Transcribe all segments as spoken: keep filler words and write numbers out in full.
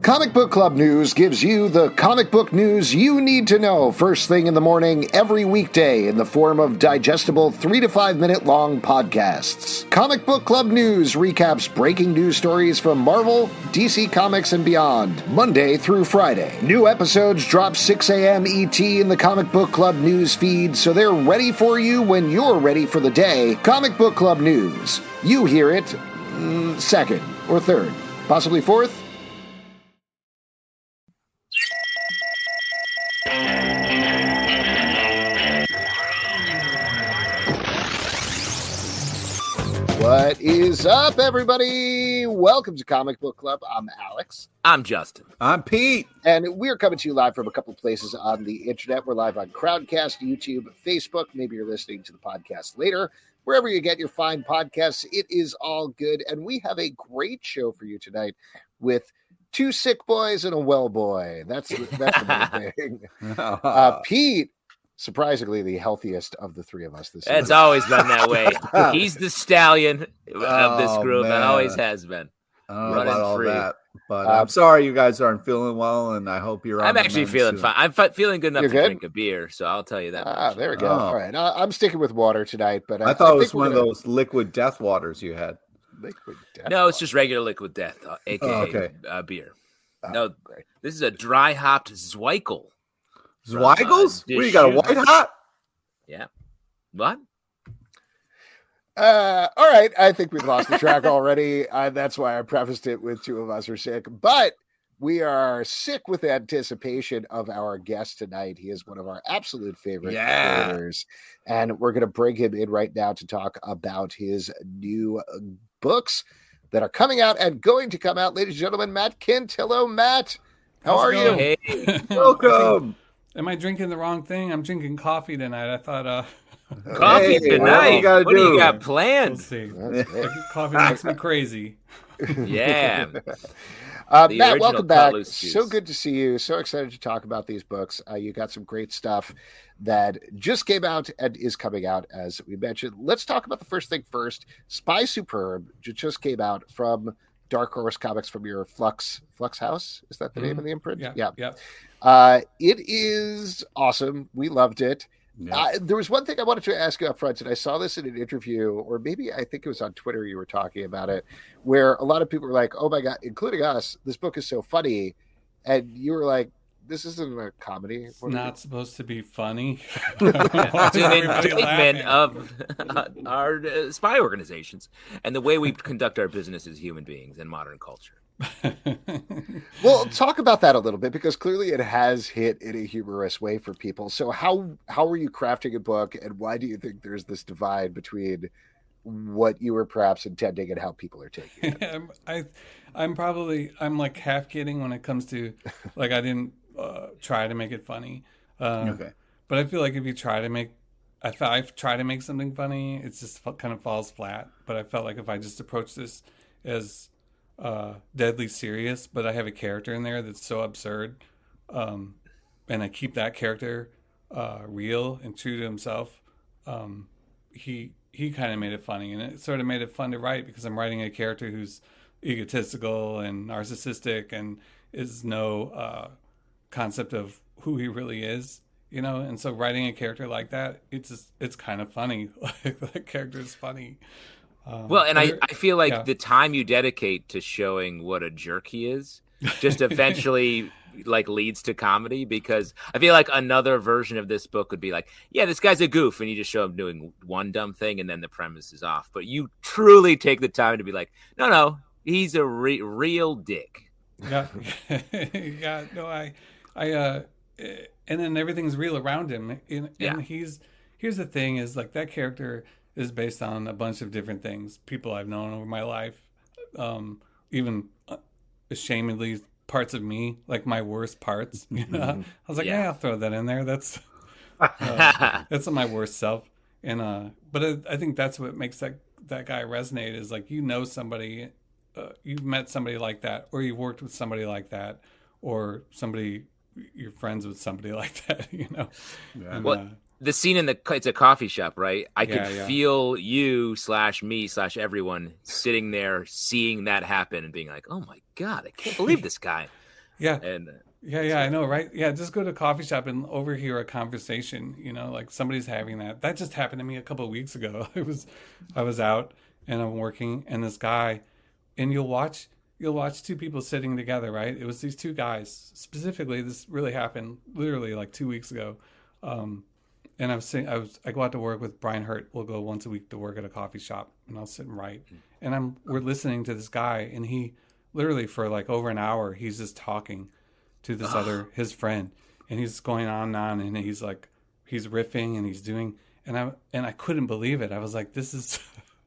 Comic Book Club News gives you the comic book news you need to know first thing in the morning every weekday in the form of digestible three to five minute long podcasts. Comic Book Club News recaps breaking news stories from Marvel, D C Comics, and beyond, Monday through Friday. New episodes drop six a.m. E T in the Comic Book Club News feed, so they're ready for you when you're ready for the day. Comic Book Club News. You hear it mm, second or third, possibly fourth. What is up, everybody? Welcome to Comic Book Club. I'm Alex. I'm Justin. I'm Pete. And we're coming to you live from a couple places on the internet. We're live on Crowdcast, YouTube, Facebook. Maybe you're listening to the podcast later. Wherever you get your fine podcasts, it is all good. And we have a great show for you tonight with two sick boys and a well boy. That's, that's the main thing. Uh, Pete. Surprisingly, the healthiest of the three of us this It's season. always been that way. He's the stallion of this Oh, group, and man. always has been. I don't know Running about all free. that, but Uh, I'm sorry you guys aren't feeling well, and I hope you're. on I'm the actually mend feeling soon. fine. I'm fi- feeling good enough You're to good? drink a beer, so I'll tell you that. Ah, much. there we go. Oh. All right, I, I'm sticking with water tonight, but I, I thought I it was think one we're of those liquid death waters you had. gonna- liquid death No, it's water. just regular liquid death, uh, aka Oh, okay. uh, beer. Oh, No, great. this is a dry hopped Zweikel. From, uh, Zweigels? What, you got a Deschutes. white hot? Yeah. What? Uh, all right, I think we've lost the track already. Uh, that's why I prefaced it with two of us are sick, but we are sick with anticipation of our guest tonight. He is one of our absolute favorite Yeah. creators, and we're going to bring him in right now to talk about his new uh, books that are coming out and going to come out. Ladies and gentlemen, Matt Kint. Hello, Matt. How How's are it you? going? Hey, Welcome. Am I drinking the wrong thing? I'm drinking coffee tonight. I thought, uh, coffee Hey, tonight. whatever you gotta what do you do. got we'll planned? see. That's great. Coffee makes me crazy. Yeah. Uh, The Matt, original welcome back. Cutlass juice. So good to see you. So excited to talk about these books. Uh, you got some great stuff that just came out and is coming out, as we mentioned. Let's talk about the first thing first. Spy Superb just came out from Dark Horse Comics, from your Flux Flux House. Is that the name Mhm. of the imprint? Yeah, yeah. yeah. Uh, it is awesome. We loved it. Yeah. Uh, there was one thing I wanted to ask you up front, and I saw this in an interview, or maybe I think it was on Twitter you were talking about it, where a lot of people were like, oh my God, including us, this book is so funny. And you were like, this isn't a comedy. It's What are not supposed to be funny. It's an Everybody indictment laughing. of our uh, spy organizations and the way we conduct our business as human beings in modern culture. you- Well, talk about that a little bit, because clearly it has hit in a humorous way for people. So how, how are you crafting a book, and why do you think there's this divide between what you were perhaps intending and how people are taking it? I'm, I, I'm probably I'm like half kidding when it comes to like I didn't uh, try to make it funny. Uh, Okay. But I feel like if you try to make, I thought I try to make something funny, it just f- kind of falls flat. But I felt like if I just approach this as uh, deadly serious, but I have a character in there that's so absurd, um, and I keep that character uh, real and true to himself, um, he he kind of made it funny, and it sort of made it fun to write because I'm writing a character who's egotistical and narcissistic and is no uh, concept of who he really is. You know, and so writing a character like that, it's just, it's kind of funny. Like that character is funny. Um, Well, and I, but- I feel like yeah. the time you dedicate to showing what a jerk he is just eventually like leads to comedy, because I feel like another version of this book would be like, yeah, this guy's a goof, and you just show him doing one dumb thing and then the premise is off. But you truly take the time to be like, no, no, he's a re- real dick. yeah, yeah. No, I, I, uh, and then everything's real around him. And, and Yeah. he's here's the thing: is like that character is based on a bunch of different things, people I've known over my life, um, even uh, ashamedly parts of me, like my worst parts. You know? I was like, Yeah. yeah. I'll throw that in there. That's uh, that's my worst self. And uh, but I, I think that's what makes that that guy resonate. Is like you know somebody, uh, you've met somebody like that, or you've worked with somebody like that, or somebody you're friends with somebody like that. You know. Yeah. And, What- uh, The scene in the it's a coffee shop, right? I could Yeah, yeah. feel you slash me slash everyone sitting there, seeing that happen, and being like, "Oh my god, I can't believe this guy." Yeah. And Yeah, yeah, I know, right? Yeah, just go to a coffee shop and overhear a conversation, you know, like somebody's having that. That just happened to me a couple of weeks ago. It was I was out and I'm working and this guy and you'll watch you'll watch two people sitting together, right? It was these two guys. Specifically, this really happened literally like two weeks ago. Um and I was sitting I was I go out to work with Brian Hurt. We'll go once a week to work at a coffee shop and I'll sit and write. And I'm we're listening to this guy and he literally for like over an hour he's just talking to this other his friend, and he's going on and on, and he's like he's riffing and he's doing, and I and I couldn't believe it. I was like, this is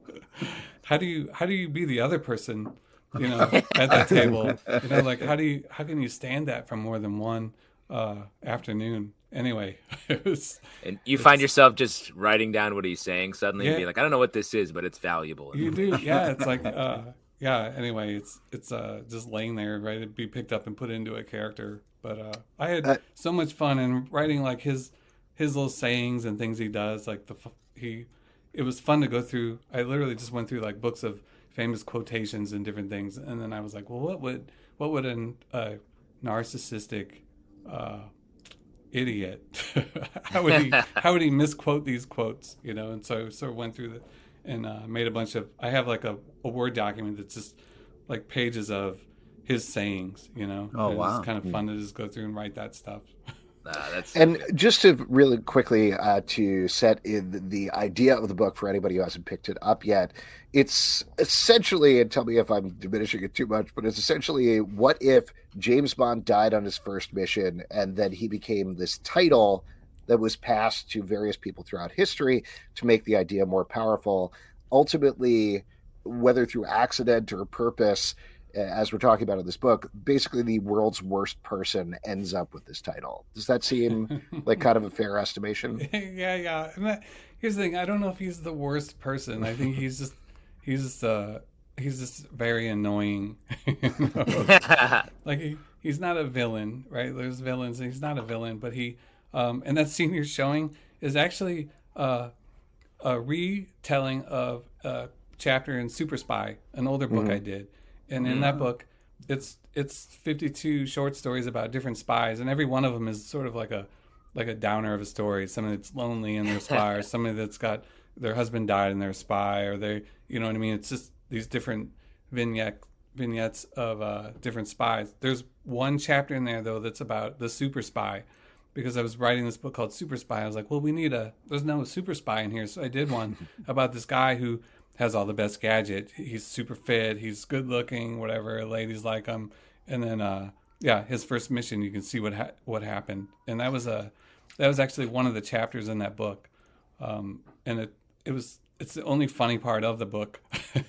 how do you how do you be the other person, you know, at that table? You know, like how do you how can you stand that for more than one uh, afternoon? Anyway, it was. And you find yourself just writing down what he's saying suddenly, Yeah. and be like, I don't know what this is, but it's valuable. You do, yeah. It's like, uh, yeah. Anyway, it's it's uh, just laying there, ready to be picked up and put into a character. But uh, I had Uh, so much fun in writing like his his little sayings and things he does. Like the f- he, it was fun to go through. I literally just went through like books of famous quotations and different things, and then I was like, well, what would what would an uh, narcissistic uh, idiot how would he how would he misquote these quotes? You know, and so sort of went through the. And uh, made a bunch of. I have like a, a Word document that's just like pages of his sayings. You know, Oh, and wow. It's kind of fun to just go through and write that stuff. Nah, that's And just to really quickly uh, to set in the idea of the book for anybody who hasn't picked it up yet, it's essentially, and tell me if I'm diminishing it too much, but it's essentially a what if James Bond died on his first mission and then he became this title that was passed to various people throughout history to make the idea more powerful. Ultimately, whether through accident or purpose, uh, as we're talking about in this book, basically the world's worst person ends up with this title. Does that seem like kind of a fair estimation? yeah, yeah. And that, here's the thing: I don't know if he's the worst person. I think he's just he's just uh he's just very annoying. You know? Like he, he's not a villain, right? There's villains, and he's not a villain, but he. Um, and that scene you're showing is actually uh, a retelling of a chapter in Super Spy, an older book Mhm. I did. And in that book, it's it's fifty-two short stories about different spies, and every one of them is sort of like a like a downer of a story. Somebody that's lonely and they're a spy, or somebody that's got their husband died and they're a spy, or they, you know what I mean? It's just these different vignette vignettes of uh, different spies. There's one chapter in there though that's about the super spy. Because I was writing this book called Super Spy, I was like, well, we need a, there's no super spy in here. So I did one about this guy who has all the best gadget. He's super fit. He's good looking, whatever. Ladies like him. And then, uh, yeah, his first mission, you can see what, ha- what happened. And that was a, that was actually one of the chapters in that book. Um, and it, it was, it's the only funny part of the book.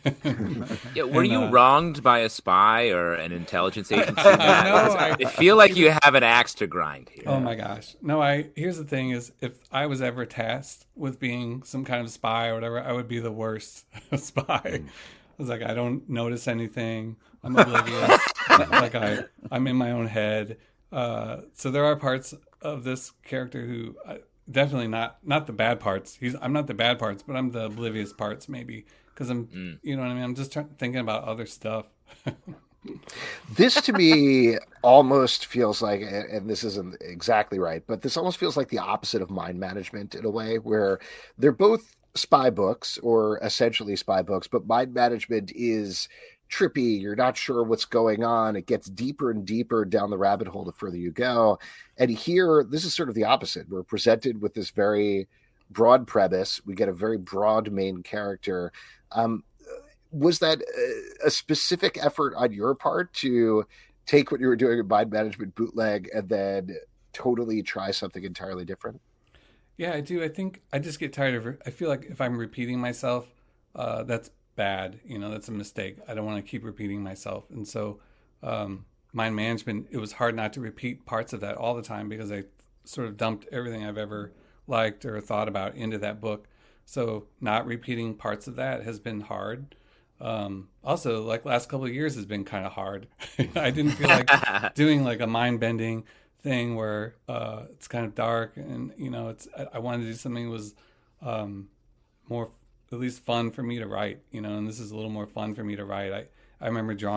Yeah, were And, you uh, wronged by a spy or an intelligence agency? Matt? No, I- I feel like you have an axe to grind here. Oh my gosh. No, I here's the thing is if I was ever tasked with being some kind of spy or whatever, I would be the worst spy. I was like, I don't notice anything. I'm oblivious. Like I I'm in my own head. Uh, so there are parts of this character who uh, definitely not not the bad parts. He's I'm not the bad parts, but I'm the oblivious parts maybe because I'm Mm. you know what I mean. I'm just trying, thinking about other stuff. This to me almost feels like, and this isn't exactly right, but this almost feels like the opposite of mind management in a way where they're both spy books or essentially spy books, but mind management is trippy. You're not sure what's going on. It gets deeper and deeper down the rabbit hole the further you go. And here, this is sort of the opposite. We're presented with this very broad premise. We get a very broad main character. Um, was that a- a specific effort on your part to take what you were doing in mind management bootleg and then totally try something entirely different? Yeah, I do. I think I just get tired of. I feel like if I'm repeating myself, uh, that's bad. You know, that's a mistake. I don't want to keep repeating myself. And so, um, mind management, it was hard not to repeat parts of that all the time because I sort of dumped everything I've ever liked or thought about into that book. So, not repeating parts of that has been hard. Um, also, like last couple of years has been kind of hard. I didn't feel like doing like a mind bending thing where uh, it's kind of dark and you know it's I, I wanted to do something that was um, more at least fun for me to write, you know, and this is a little more fun for me to write. I, I remember drawing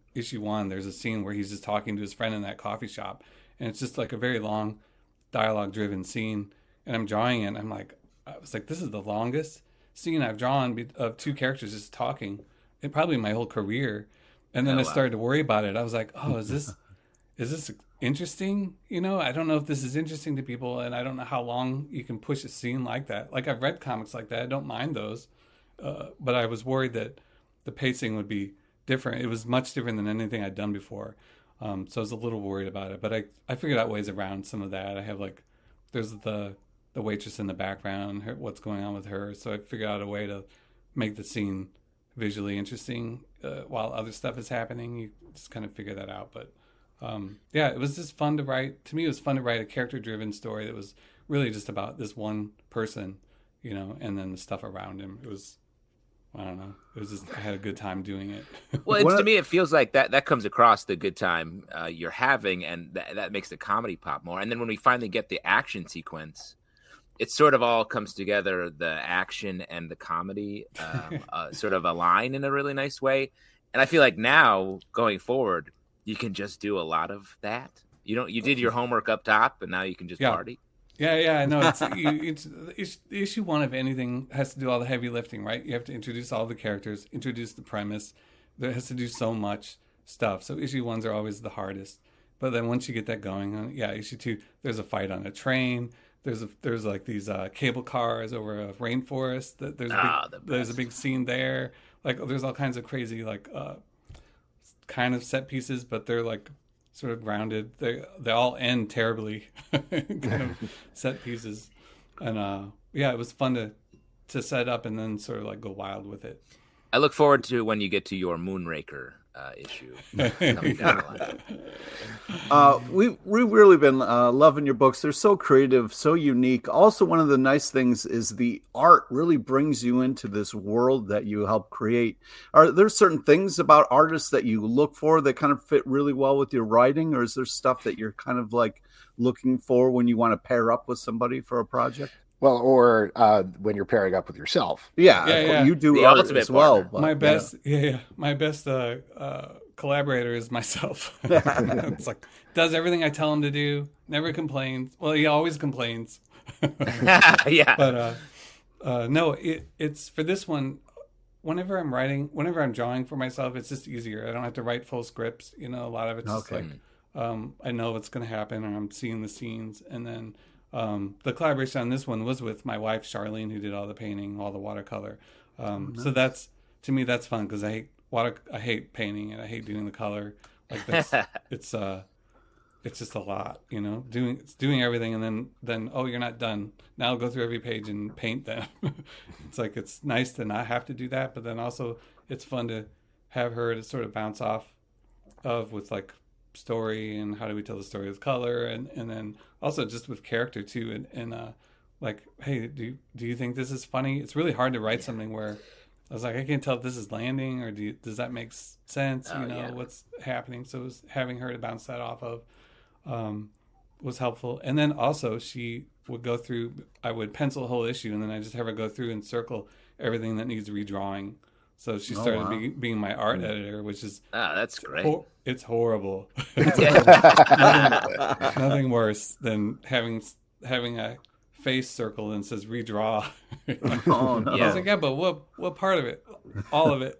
issue one, there's a scene where he's just talking to his friend in that coffee shop, and it's just like a very long dialogue driven scene, and I'm drawing it, and I'm like, I was like, this is the longest scene I've drawn be- of two characters just talking in probably my whole career. And then Oh, I wow. started to worry about it. I was like, oh, is this is this interesting? You know, I don't know if this is interesting to people, and I don't know how long you can push a scene like that. Like, I've read comics like that. I don't mind those. Uh, but I was worried that the pacing would be different. It was much different than anything I'd done before. Um, so I was a little worried about it. But I, I figured out ways around some of that. I have, like, there's the the waitress in the background, her, what's going on with her. So I figured out a way to make the scene visually interesting uh, while other stuff is happening. You just kind of figure that out. But um, yeah, it was just fun to write. To me, it was fun to write a character-driven story that was really just about this one person, you know, and then the stuff around him. It was, I don't know. It was just, I had a good time doing it. Well, it's, What- to me, it feels like that that comes across the good time uh, you're having, and that, that makes the comedy pop more. And then when we finally get the action sequence, it sort of all comes together. The action and the comedy um, uh, sort of align in a really nice way. And I feel like now going forward, you can just do a lot of that. You don't. You did your homework up top, and now you can just Yeah. party. Yeah, yeah, I know. It's, you, it's, it's the issue one of anything has to do all the heavy lifting, right? You have to introduce all the characters, introduce the premise. There has to do so much stuff. So issue ones are always the hardest. But then once you get that going, uh, yeah, issue two, there's a fight on a train. There's a, there's like these uh, cable cars over a rainforest. That there's a big, Ah, the there's a best. big scene there. Like there's all kinds of crazy like uh, kind of set pieces, but they're like sort of grounded. They they all end terribly, kind of set pieces, and uh, yeah, it was fun to to set up and then sort of like go wild with it. I look forward to when you get to your Moonraker uh, issue. coming down the line. Uh, we we've really been uh, loving your books. They're so creative, so unique. Also, one of the nice things is the art really brings you into this world that you help create. Are there certain things about artists that you look for that kind of fit really well with your writing, or is there stuff that you're kind of like looking for when you want to pair up with somebody for a project? Well, or uh, when you're pairing up with yourself. Yeah, Yeah, yeah. you do The art ultimate as well. partner. but, my yeah. best, yeah, yeah, my best uh, uh, collaborator is myself. It's like does everything I tell him to do. Never complains. Well, he always complains. yeah. But uh, uh, no, it, it's for this one. Whenever I'm writing, whenever I'm drawing for myself, it's just easier. I don't have to write full scripts. You know, a lot of it's just Okay. like um, I know what's going to happen, or I'm seeing the scenes, and then um, the collaboration on this one was with my wife Charlene, who did all the painting, all the watercolor. Um, So that's to me that's fun because I hate water. I hate painting and I hate doing the color. Like that's it's uh it's just a lot, you know, doing it's doing everything and then then oh, you're not done. Now I'll go through every page and paint them. It's like it's nice to not have to do that, but then also it's fun to have her to sort of bounce off of with like story and how do we tell the story with color and and then also just with character too and and uh like hey do you, do you think this is funny? It's really hard to write something where I was like, I can't tell if this is landing or do you, does that make s- sense? Oh, You know, yeah. what's happening. So it was having her to bounce that off of um, was helpful. And then also she would go through, I would pencil a whole issue and then I just have her go through and circle everything that needs redrawing. So she Oh, started wow. be, being my art editor, which is, Oh, that's great. hor- it's horrible. Yeah. nothing, nothing worse than having having a face circle and says redraw. Oh, no. I Yeah. was like, yeah, but what what part of it? All of it.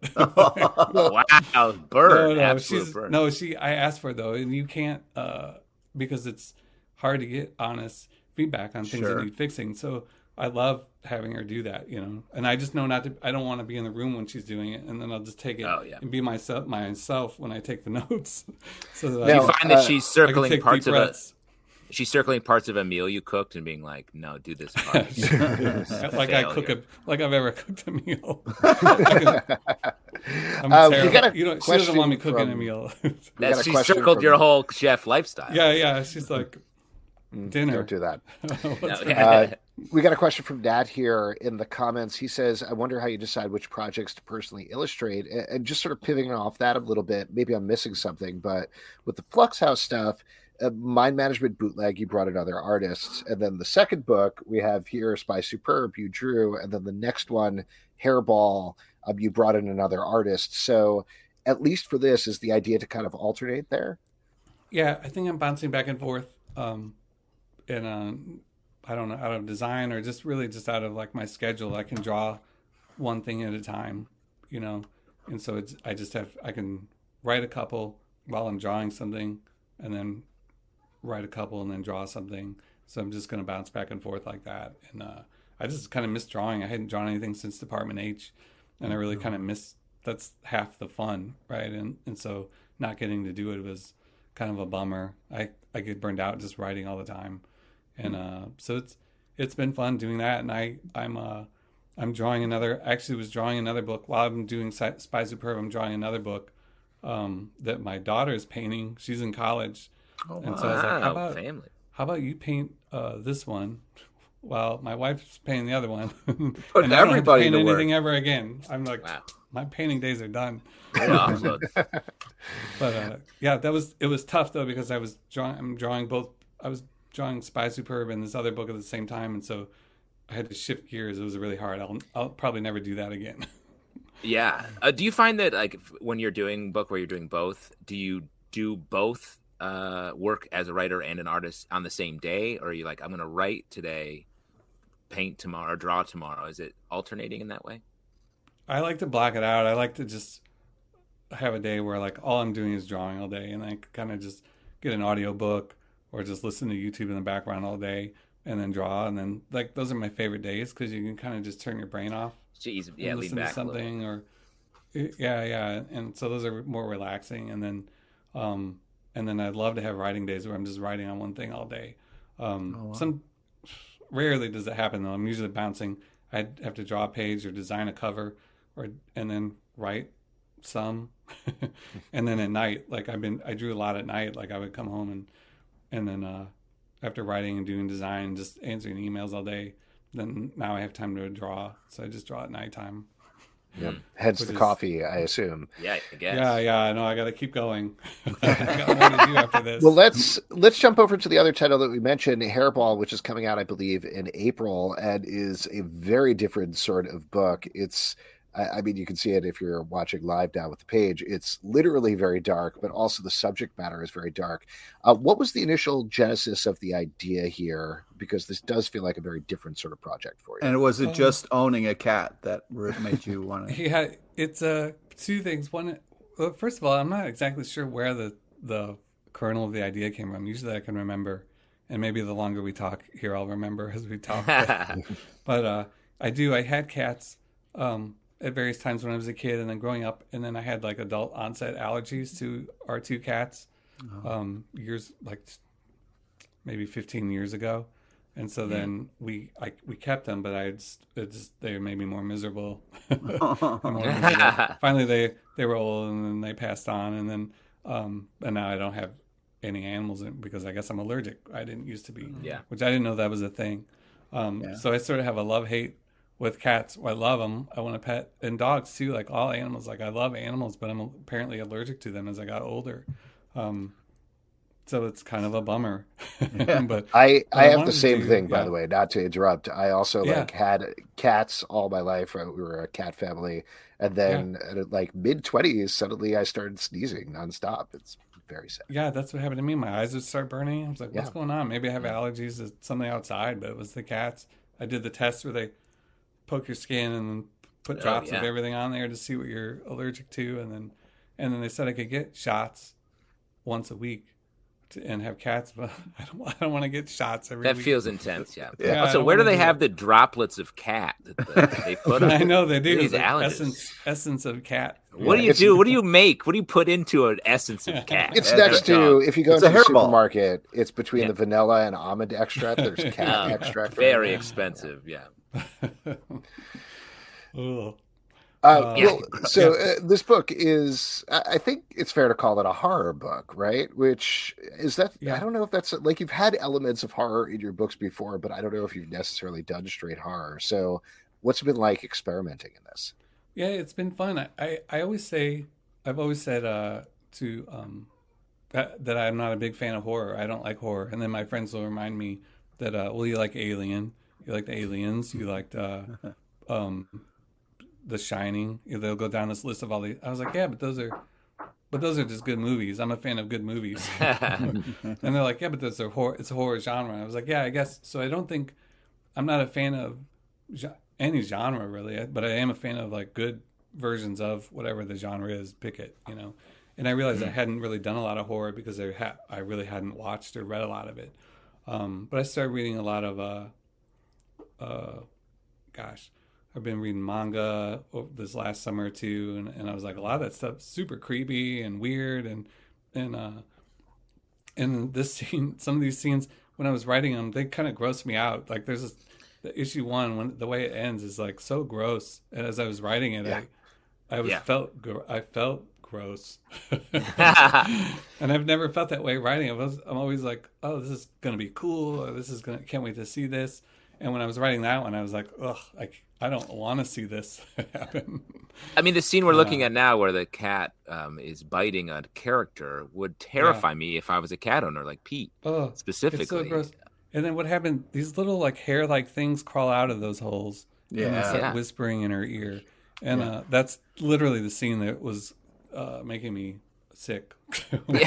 Wow, bird. no, no, Absolute she's bird. no, she. I asked for it though, and you can't uh, because it's hard to get honest feedback on things Sure. that need fixing. So I love having her do that, you know. And I just know not to. I don't want to be in the room when she's doing it, and then I'll just take it Oh, yeah. and be myself myself when I take the notes. So that Do you No, I, find that uh, she's I can circling take parts deep of a breaths. she's circling parts of a meal you cooked and being like, no, do this part. like I cook a Failure. like I've ever cooked a meal. I can- I'm Uh, we terrible. got a You know, she doesn't want me question cooking a from- meal. got That's a she question circled from- your whole chef lifestyle. yeah, yeah. She's like dinner. Don't do that. What's No, her- yeah. Uh, we got a question from Dad here in the comments. He says, I wonder how you decide which projects to personally illustrate. And, and just sort of pivoting off that a little bit, maybe I'm missing something, but with the Flux House stuff, uh, Mind Management Bootleg, you brought in other artists. And then the second book we have here, Spy Superb, you drew. And then the next one, Hairball, um, you brought in another artist. So at least for this, is the idea to kind of alternate there? Yeah, I think I'm bouncing back and forth. Um, in uh, I don't know, out of design or just really just out of like my schedule. I can draw one thing at a time, you know, and so it's I just have I can write a couple while I'm drawing something, and then write a couple and then draw something. So I'm just going to bounce back and forth like that. And uh, I just kind of miss drawing. I hadn't drawn anything since Department H, and I really kind of miss. That's half the fun, right? And and so not getting to do it was kind of a bummer. I, I get burned out just writing all the time, and uh, so it's it's been fun doing that. And I I'm uh I'm drawing another. Actually, was drawing another book while I'm doing Spy Superb. I'm drawing another book um, that my daughter's painting. She's in college, Oh, and so I was like, how Wow, about family. how about you paint uh, this one? Well, my wife's painting the other one. Put and I don't have to everybody paint to work. anything ever again. I'm like, Wow. my painting days are done. Yeah, look. But uh, yeah, that was it was tough though because I was drawing. I'm drawing both. I was drawing Spy Superb and this other book at the same time, and so I had to shift gears. It was really hard. I'll I'll probably never do that again. Yeah. Uh, do you find that like if- when you're doing book where you're doing both, do you do both uh, work as a writer and an artist on the same day, or are you like, I'm going to write today, paint tomorrow, or draw tomorrow? Is it alternating in that way? I like to block it out. I like to just have a day where like all I'm doing is drawing all day, and I kind of just get an audio book or just listen to YouTube in the background all day and then draw. And then like those are my favorite days because you can kind of just turn your brain off. Jeez, yeah, and lean listen to back a little. something or yeah, yeah. And so those are more relaxing. And then, um, and then I'd love to have writing days where I'm just writing on one thing all day. Um, Oh, wow. some rarely does it happen though. I'm usually bouncing. I'd have to draw a page or design a cover or, and then write some. And then at night, like I've been, I drew a lot at night. Like I would come home and, and then, uh, after writing and doing design and just answering emails all day, then now I have time to draw. So I just draw at nighttime. Yep. Hence Which the is- coffee, I assume. Yeah, I guess. Yeah, yeah, I know. I got to keep going. I got more to do after this. Well, let's let's jump over to the other title that we mentioned, Hairball, which is coming out, I believe, in April, and is a very different sort of book. It's, I, I mean, you can see it if you're watching live now with the page. It's literally very dark, but also the subject matter is very dark. Uh, what was the initial genesis of the idea here? Because this does feel like a very different sort of project for you. And was it Um, just owning a cat that re- made you want to? Yeah, it's uh, two things. One, well, first of all, I'm not exactly sure where the the kernel of the idea came from. Usually, I can remember, and maybe the longer we talk here, I'll remember as we talk. But, but uh, I do. I had cats um, at various times when I was a kid, and then growing up, and then I had like adult onset allergies to our two cats. Um, years like maybe fifteen years ago. And so then we I, we kept them, but I just, it just they made me more miserable. More miserable. Finally, they they were old, and then they passed on, and then um, and now I don't have any animals in, because I guess I'm allergic. I didn't used to be, Yeah. which I didn't know that was a thing. Um, Yeah. So I sort of have a love hate with cats. I love them. I want to pet, and dogs too. Like all animals, like I love animals, but I'm apparently allergic to them as I got older. Um, so it's kind of a bummer. But I, But I I have the wanted same to- thing, by yeah. the way, not to interrupt. I also Yeah. like had cats all my life. Uh, We were a cat family. And then at like mid twenties, suddenly I started sneezing nonstop. It's very sad. yeah, that's what happened to me. My eyes would start burning. I was like, what's Yeah. going on? Maybe I have allergies to something outside, but it was the cats. I did the test where they poke your skin and then put Oh, drops of yeah. everything on there to see what you're allergic to. And then, and then they said I could get shots once a week to, and have cats, but I don't, I don't want to get shots every That week. feels intense, yeah. Yeah, I Also, don't where do wanna they do have that. the droplets of cat that the, they put on? I know they do. These Like allergens. essence, essence of cat. What do Yeah, you it's- do? What do you make? What do you put into an essence of cat? It's Yeah, next Good to, job. if you go It's into a the hairball. supermarket, it's between Yeah. the vanilla and almond extract. There's cat Oh, extract. Very expensive, yeah. Ugh. Uh, Uh, Yeah. well, so uh, this book is, I I think it's fair to call it a horror book, right? Which is that, Yeah. I don't know if that's, like, you've had elements of horror in your books before, but I don't know if you've necessarily done straight horror. So what's it been like experimenting in this? Yeah, it's been fun. I, I, I always say, I've always said uh, to um, that, that I'm not a big fan of horror. I don't like horror. And then my friends will remind me that, uh, well, you like Alien, you like the Aliens, you liked uh, um, The Shining. They'll go down this list of all these. I was like, yeah, but those are but those are just good movies. I'm a fan of good movies. And they're like, yeah, but that's a horror, it's a horror genre. And I was like, yeah, I guess. So I don't think, I'm not a fan of any genre really, but I am a fan of like good versions of whatever the genre is. Pick it, you know. And I realized mm. I hadn't really done a lot of horror because I ha- I really hadn't watched or read a lot of it. Um, but I started reading a lot of, uh, uh, gosh, I've been reading manga this last summer or two, and, and I was like, a lot of that stuff's super creepy and weird, and and uh, and this scene, some of these scenes, when I was writing them, they kind of grossed me out. Like there's this, the issue one, when the way it ends is like so gross, and as I was writing it, yeah. I I was yeah. felt I felt gross, and I've never felt that way writing. I was I'm always like, oh, this is gonna be cool, or this is gonna can't wait to see this. And when I was writing that one, I was like, ugh, I, I don't want to see this happen. I mean, the scene we're uh, looking at now where the cat um, is biting a character would terrify yeah. me if I was a cat owner like Pete, oh, specifically. It's so gross. And then what happened, these little like hair-like things crawl out of those holes. Yeah. And they start yeah. whispering in her ear. And yeah. uh, that's literally the scene that was uh, making me sick. Well,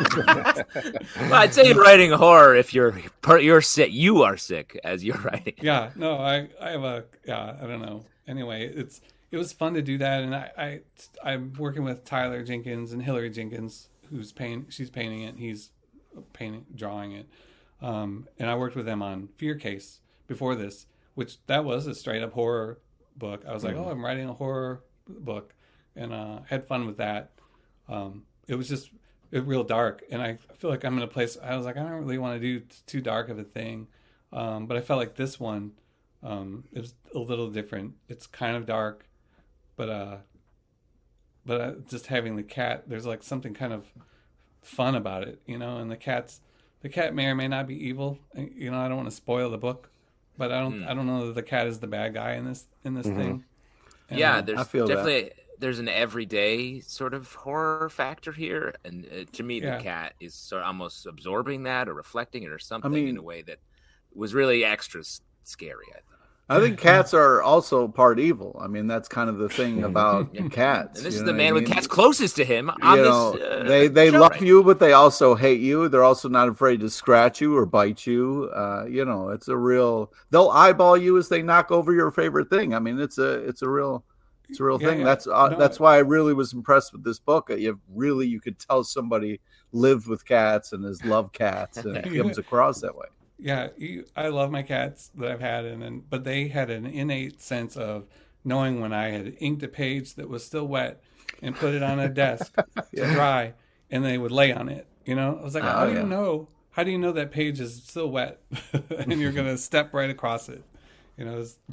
I'd say in writing horror, if you're you're sick, you are sick as you're writing. Yeah, no, I, I have a yeah, I don't know. Anyway, it's it was fun to do that, and I, I I'm working with Tyler Jenkins and Hillary Jenkins, who's paint she's painting it, he's painting drawing it, um, and I worked with them on Fear Case before this, which that was a straight up horror book. I was like, mm-hmm. oh, I'm writing a horror book, and uh, had fun with that. Um, It was just it real dark, and I feel like I'm in a place. I was like, I don't really want to do too dark of a thing, um, but I felt like this one, um, it was a little different. It's kind of dark, but uh, but uh, just having the cat, there's like something kind of fun about it, you know. And the cat's the cat may or may not be evil. You know, I don't want to spoil the book, but I don't mm. I don't know that the cat is the bad guy in this in this mm-hmm. thing. And, yeah, there's I feel definitely. That. There's an everyday sort of horror factor here, and uh, to me, yeah. the cat is sort of almost absorbing that or reflecting it or something I mean, in a way that was really extra scary. I thought. I think cats are also part evil. I mean, that's kind of the thing about yeah. cats. And this is the man with mean? cats closest to him. On you know, this, uh, they they show, love right? you, but they also hate you. They're also not afraid to scratch you or bite you. Uh, you know, it's a real. They'll eyeball you as they knock over your favorite thing. I mean, it's a it's a real. It's a real yeah, thing. Yeah. That's uh, no, that's why I really was impressed with this book. You really you could tell somebody lived with cats and has loved cats, and it comes across that way. Yeah, you, I love my cats that I've had, and, and but they had an innate sense of knowing when I had inked a page that was still wet and put it on a desk yeah. to dry, and they would lay on it. You know, I was like, oh, how do yeah. you know? How do you know that page is still wet and you're gonna step right across it? You know. It's,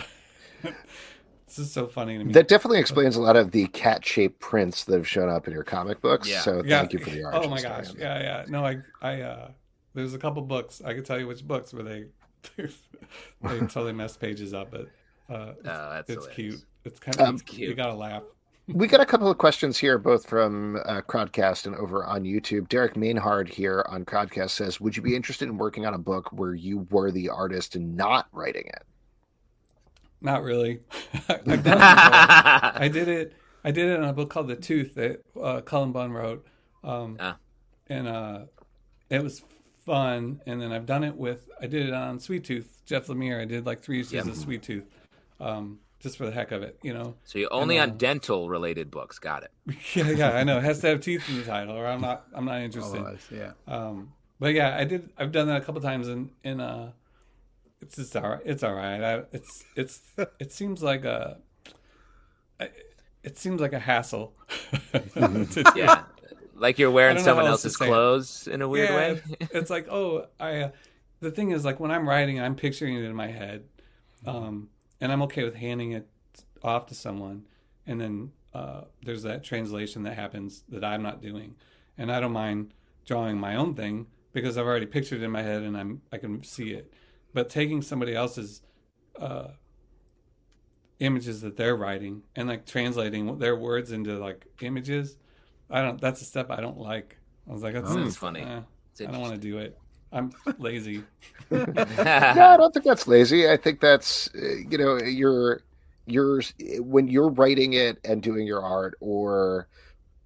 This is so funny to me. That definitely explains a lot of the cat-shaped prints that have shown up in your comic books. Yeah. So yeah. thank you for the art. Oh my gosh, yeah, yeah. No, I, I, uh, there's a couple books I could tell you which books where they, they totally messed pages up, but uh, it's, oh, that's it's hilarious. cute. It's kind of um, cute. You gotta laugh. We got a couple of questions here, both from uh, Crowdcast and over on YouTube. Derek Mainhard here on Crowdcast says, "Would you be interested in working on a book where you were the artist and not writing it?" Not really. I've done it I did it. I did it on a book called The Tooth that uh, Cullen Bunn wrote, um, ah. and uh, it was fun. And then I've done it with. I did it on Sweet Tooth. Jeff Lemire. I did like three issues yep. of Sweet Tooth, um, just for the heck of it, you know. So you're only and, uh, on dental related books. Got it. Yeah, yeah. I know it has to have teeth in the title, or I'm not. I'm not interested. Oh, yeah. Um, but yeah, I did. I've done that a couple times in in. Uh, It's just all right. It's all right. I, it's it's it seems like a it seems like a hassle. Yeah, like you're wearing someone else's clothes in a weird yeah, way. It's like oh, I. Uh, the thing is, like when I'm writing, I'm picturing it in my head, um, and I'm okay with handing it off to someone, and then uh, there's that translation that happens that I'm not doing, and I don't mind drawing my own thing because I've already pictured it in my head and I'm I can see it. But taking somebody else's uh, images that they're writing and like translating their words into like images, I don't. That's a step I don't like. I was like, that's, oh, that's funny. Eh, I don't want to do it. I'm lazy. No, I don't think that's lazy. I think that's you know you're you're when you're writing it and doing your art, or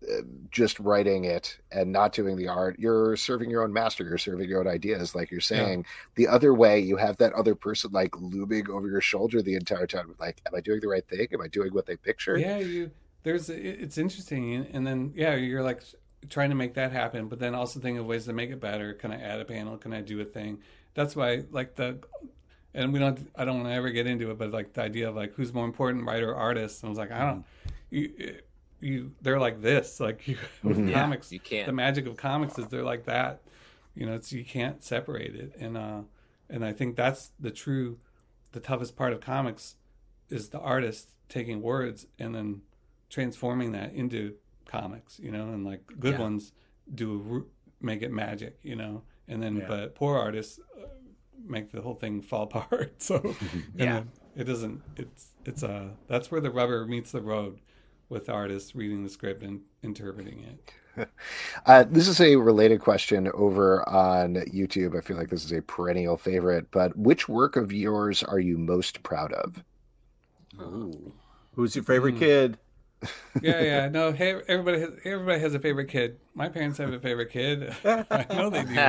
just writing it and not doing the art, you're serving your own master, you're serving your own ideas, like you're saying. Yeah. The other way, you have that other person like looming over your shoulder the entire time, like, am I doing the right thing? Am I doing what they picture? Yeah, you there's it's interesting, and then yeah, you're like trying to make that happen, but then also thinking of ways to make it better. Can I add a panel? Can I do a thing? That's why like the and we don't I don't want to ever get into it, but like the idea of like who's more important, writer or artist? And I was like, I don't you you they're like this, like you, with yeah, comics, you can't. The magic of comics is they're like that, you know. It's you can't separate it, and uh, and I think that's the true, the toughest part of comics, is the artist taking words and then transforming that into comics, you know, and like good yeah. ones do make it magic, you know, and then yeah. but poor artists uh, make the whole thing fall apart. So yeah, it, it doesn't. It's it's a uh, that's where the rubber meets the road. With artists reading the script and interpreting it. Uh, this is a related question over on YouTube. I feel like this is a perennial favorite, but which work of yours are you most proud of? Ooh. Who's your favorite mm. kid? Yeah, yeah. No, hey, everybody has, everybody has a favorite kid. My parents have a favorite kid. I know they do.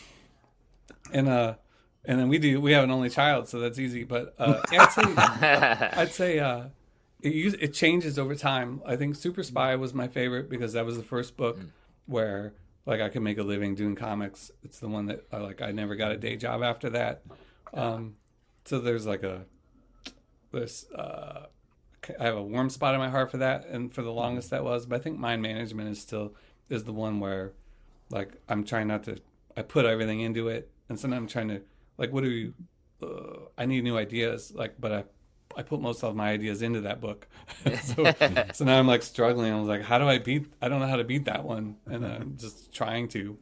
And uh, and then we do. We have an only child, so that's easy. But uh, I'd say, I'd say uh, it use, it changes over time. I think Super Spy was my favorite because that was the first book mm. where like I could make a living doing comics. It's the one that I like. I never got a day job after that. Um, so there's like a there's uh, I have a warm spot in my heart for that, and for the longest that was. But I think Mind Management is still is the one where like I'm trying not to. I put everything into it, and sometimes I'm trying to like what do you? Uh, I need new ideas, like, but I. I put most of my ideas into that book. so, so now I'm like struggling. I was like, how do I beat, I don't know how to beat that one. And I'm just trying to.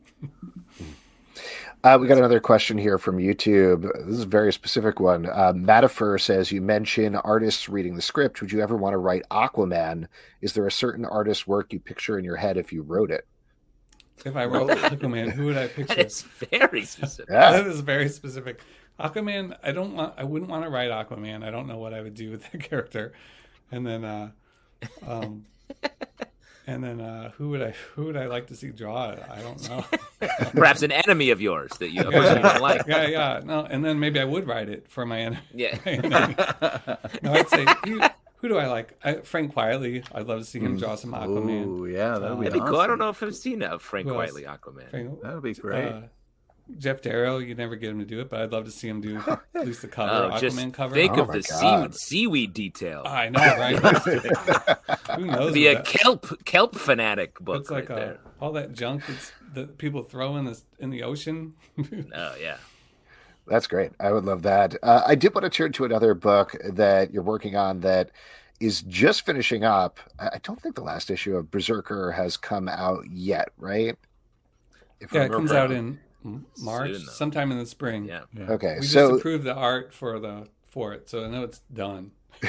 uh, we got another question here from YouTube. This is a very specific one. Uh, Matafer says, you mention artists reading the script. Would you ever want to write Aquaman? Is there a certain artist's work you picture in your head if you wrote it? If I wrote Aquaman, who would I picture? It's very specific. Yeah. That is very specific. Aquaman, I don't want. I wouldn't want to write Aquaman. I don't know what I would do with that character. And then, uh, um, and then, uh, who would I? Who would I like to see draw it? I don't know. Perhaps an enemy of yours that you, yeah, you don't like. Yeah, yeah. No, and then maybe I would write it for my enemy. Yeah. My enemy. No, I'd say who, who do I like? I, Frank Quietly. I'd love to see him draw some Aquaman. Oh yeah, that'd be, that'd be awesome. cool. I don't know if I've seen a Frank Quietly Aquaman. Frank, that'd be great. Uh, Jeff Darrow, you never get him to do it, but I'd love to see him do at least the cover, oh, Aquaman just cover. Think oh of the seaweed, seaweed detail. I know, right? Who knows? Be a that? kelp kelp fanatic book. It's like right a, there. all that junk that's, that people throw in the in the ocean. Oh yeah, that's great. I would love that. Uh, I did want to turn to another book that you're working on that is just finishing up. I don't think the last issue of Berserker has come out yet, right? If yeah, it comes out in March, soon, sometime in the spring. Yeah. yeah. Okay. We so just approved the art for the for it, so I know it's done.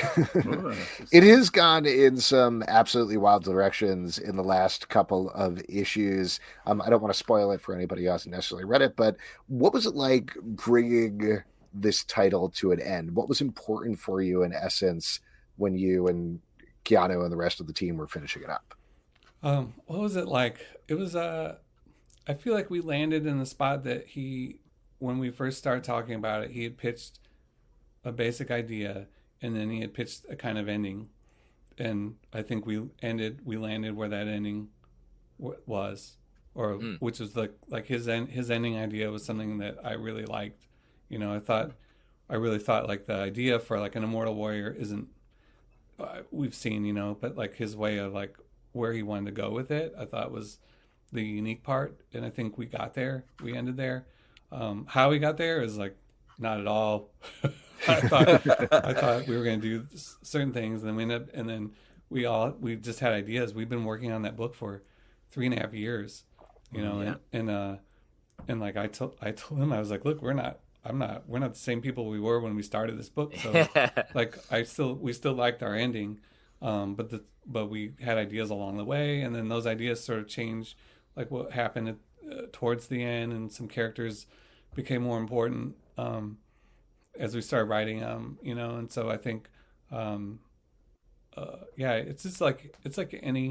It has gone in some absolutely wild directions in the last couple of issues. Um, I don't want to spoil it for anybody else who necessarily read it, but what was it like bringing this title to an end? What was important for you, in essence, when you and Keanu and the rest of the team were finishing it up? Um, what was it like? It was uh I feel like we landed in the spot that he, when we first started talking about it, he had pitched a basic idea and then he had pitched a kind of ending. And I think we ended, we landed where that ending w- was, or mm. which was like, like his end, his ending idea was something that I really liked. You know, I thought, I really thought like the idea for like an immortal warrior isn't, uh, we've seen, you know, but like his way of like where he wanted to go with it, I thought was the unique part, and I think we got there. We ended there. Um, how we got there is like not at all. I thought I thought we were going to do certain things, and then we ended up, and then we all we just had ideas. We've been working on that book for three and a half years, you know, yeah. and and uh, and like I told I told him I was like, look, we're not. I'm not. We're not the same people we were when we started this book. So like I still we still liked our ending, um, but the but we had ideas along the way, and then those ideas sort of changed. Like what happened at, uh, towards the end, and some characters became more important um, as we started writing them, you know. And so I think, um, uh, yeah, it's just like it's like any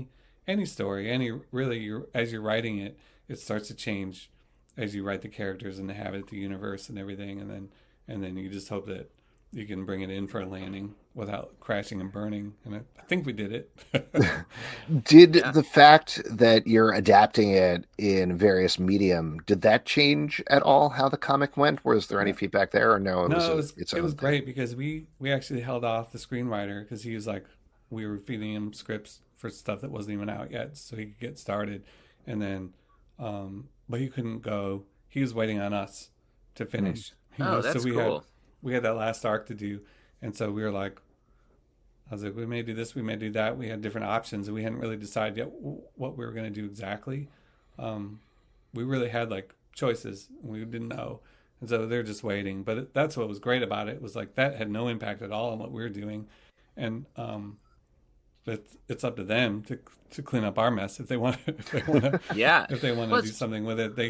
any story, any really, you're, as you're writing it, it starts to change as you write the characters and the habit, the universe, and everything, and then and then you just hope that you can bring it in for a landing without crashing and burning. And I, I think we did it. Did Yeah. the fact that you're adapting it in various medium, did that change at all how the comic went? Was there any feedback there, or no? It no, was, a, it was its it own was thing? great because we we actually held off the screenwriter because he was like, we were feeding him scripts for stuff that wasn't even out yet, so he could get started, and then, um, but he couldn't go. He was waiting on us to finish. you Oh, know, that's so we cool. Had, we had that last arc to do, and so we were like, I was like, we may do this, we may do that. We had different options, and we hadn't really decided yet what we were going to do exactly. Um, we really had like choices, and we didn't know, and so they're just waiting. But it, that's what was great about it, was like that had no impact at all on what we were doing, and um, it's it's up to them to to clean up our mess if they want if they want to Yeah. if they want to Well, do it's- something with it. They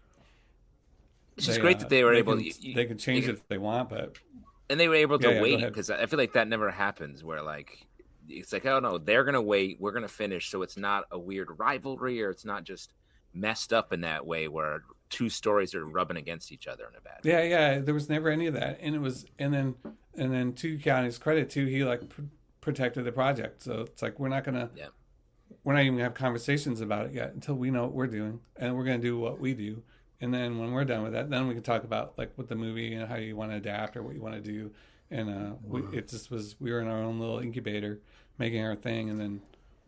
It's just they, great uh, that they were they able can, to. you- they can change they it if they want, but and they were able to Yeah, yeah, go wait ahead. because I feel like that never happens where like it's like, oh no, they're gonna wait, we're gonna finish, so it's not a weird rivalry or it's not just messed up in that way where two stories are rubbing against each other in a bad way. yeah, yeah, there was never any of that, and it was, and then, and then to Keanu's credit too, he like pr- protected the project. So it's like we're not gonna, Yeah. we're not even gonna have conversations about it yet until we know what we're doing, and we're gonna do what we do, and then when we're done with that, then we can talk about like with the movie and how you want to adapt or what you want to do, and uh, we, it just was we were in our own little incubator making our thing, and then.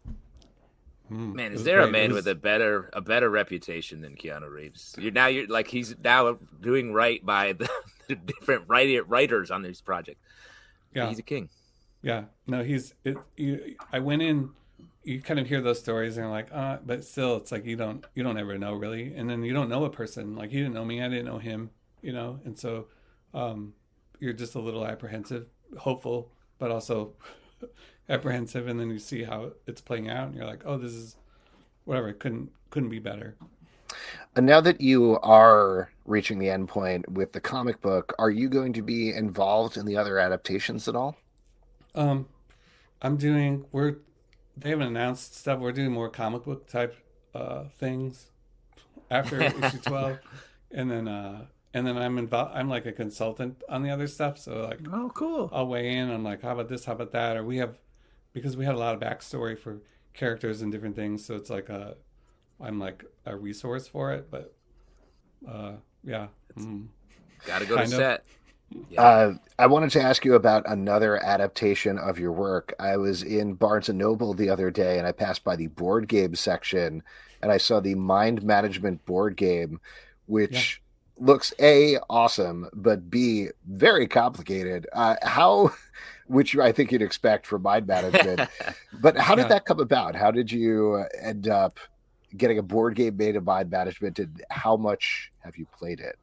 mm, Man, it is was there a great. It man was- with a better a better reputation than Keanu Reeves? You're now you're like he's now doing right by the, the different writer, writers on this project. Yeah. He's a king. Yeah, no, he's. It, you, I went in. You kind of hear those stories, and you're like, uh, but still, it's like you don't, you don't ever know really, and then you don't know a person. Like he didn't know me, I didn't know him, you know, and so um, you're just a little apprehensive, hopeful, but also apprehensive, and then you see how it's playing out, and you're like, oh, this is whatever. It couldn't, couldn't be better. And now that you are reaching the end point with the comic book, are you going to be involved in the other adaptations at all? Um, I'm doing. We're. They haven't announced stuff. We're doing more comic book type uh, things after issue twelve, and then uh, and then I'm involved. I'm like a consultant on the other stuff. So like Oh, cool. I'll weigh in. I'm like, how about this? How about that? Or we have, because we had a lot of backstory for characters and different things. So it's like a, I'm like a resource for it. But uh, yeah. Mm. Got to go to Kind of. set. Yeah. Uh, I wanted to ask you about another adaptation of your work. I was in Barnes and Noble the other day, and I passed by the board game section, and I saw the Mind Management board game, which looks A, awesome, but B, very complicated. Uh, how, which I think you'd expect from Mind Management, but how did Yeah. that come about? How did you end up getting a board game made of Mind Management, and how much have you played it?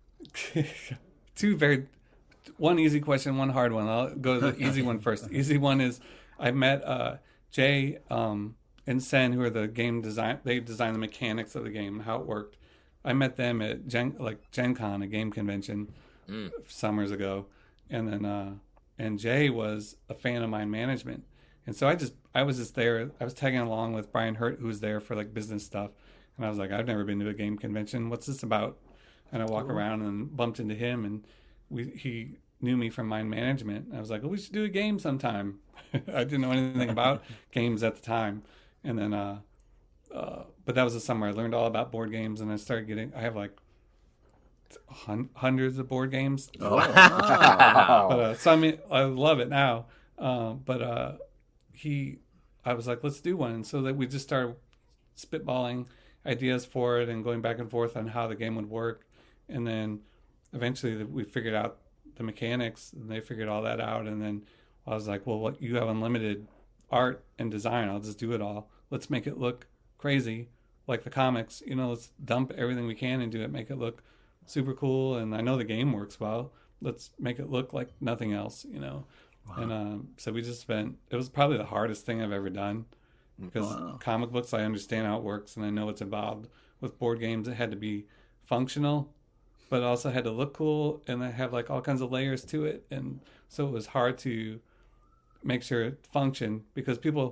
Two very, one easy question, one hard one. I'll go to the easy one first. Easy one is I met uh, Jay um, and Sen, who are the game design. They design the mechanics of the game, how it worked. I met them at Gen, like Gen Con, a game convention, Mm. summers ago, and then uh, and Jay was a fan of Mind Management, and so I just I was just there. I was tagging along with Brian Hurt, who was there for like business stuff, and I was like, I've never been to a game convention. What's this about? And I walk around and bumped into him, and we he knew me from Mind Management. I was like, well, we should do a game sometime. I didn't know anything about games at the time, and then uh, uh, but that was the summer I learned all about board games, and I started getting. I have like hun- hundreds of board games. Oh, But wow. uh, so I mean, I love it now. Um, but uh, he, I was like, let's do one, and so that we just started spitballing ideas for it and going back and forth on how the game would work, and then eventually we figured out the mechanics, and they figured all that out, and then I was like, well, what, you have unlimited art and design. I'll just do it all. Let's make it look crazy like the comics. You know, let's dump everything we can into it, make it look super cool. And I know the game works well. Let's make it look like nothing else, you know. And um, so we just spent, it was probably the hardest thing I've ever done, because Wow. comic books, I understand how it works and I know what's involved. With board games, it had to be functional, but it also had to look cool, and they have like all kinds of layers to it. And so it was hard to make sure it functioned, because people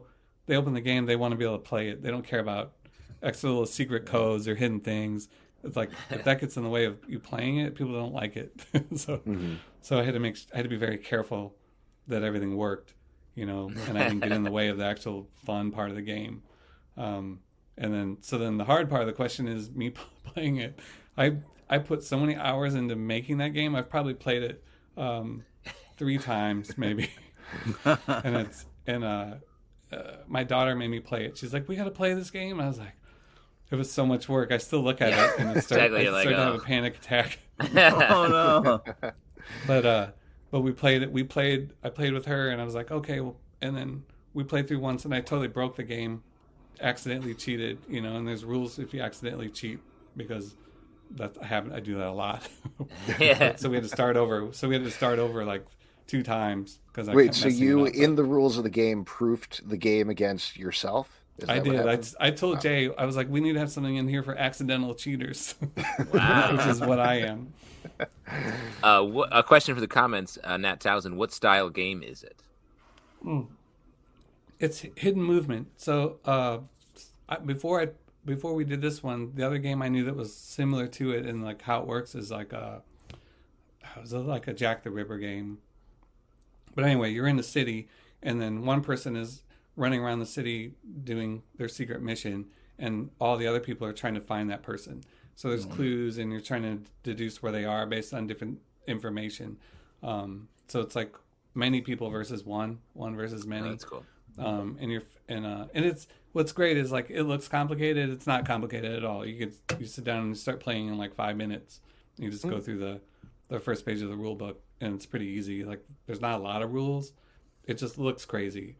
they open the game, they want to be able to play it. They don't care about extra little secret codes or hidden things. It's like if that gets in the way of you playing it, people don't like it. so, mm-hmm. so I had to make, I had to be very careful that everything worked, you know, and I didn't get in the way of the actual fun part of the game. Um, and then, so then the hard part of the question is me playing it. I I put so many hours into making that game. I've probably played it um, three times, maybe. and it's and uh, uh, my daughter made me play it. She's like, "We got to play this game." And I was like, it was so much work. I still look at it and it started, exactly, I started like, to oh. have a panic attack. oh no! But uh, but we played it. We played. I played with her, and I was like, okay. Well, and then we played through once, and I totally broke the game. Accidentally cheated, you know. And there's rules if you accidentally cheat because that I haven't. I do that a lot. Yeah. So we had to start over. So we had to start over like two times because I wait. kept So you, up, in the rules of the game, proofed the game against yourself? I did. I, I told Jay, I was like, we need to have something in here for accidental cheaters. Wow. Which is what I am. Uh, wh- a question for the comments, uh, Nat Townsend. What style game is it? Mm. It's hidden movement. So uh, I, before I before we did this one, the other game I knew that was similar to it and like how it works is like a it was like a Jack the Ripper game. But anyway, you're in the city, and then one person is running around the city doing their secret mission, and all the other people are trying to find that person. So there's mm-hmm. clues, and you're trying to deduce where they are based on different information. Um, so it's like many people versus one, one versus many. Oh, that's cool. Um, and you're and uh, and it's what's great is like it looks complicated. It's not complicated at all. You could you sit down and start playing in like five minutes. You just mm-hmm. go through the the first page of the rule book, and it's pretty easy. Like there's not a lot of rules. It just looks crazy.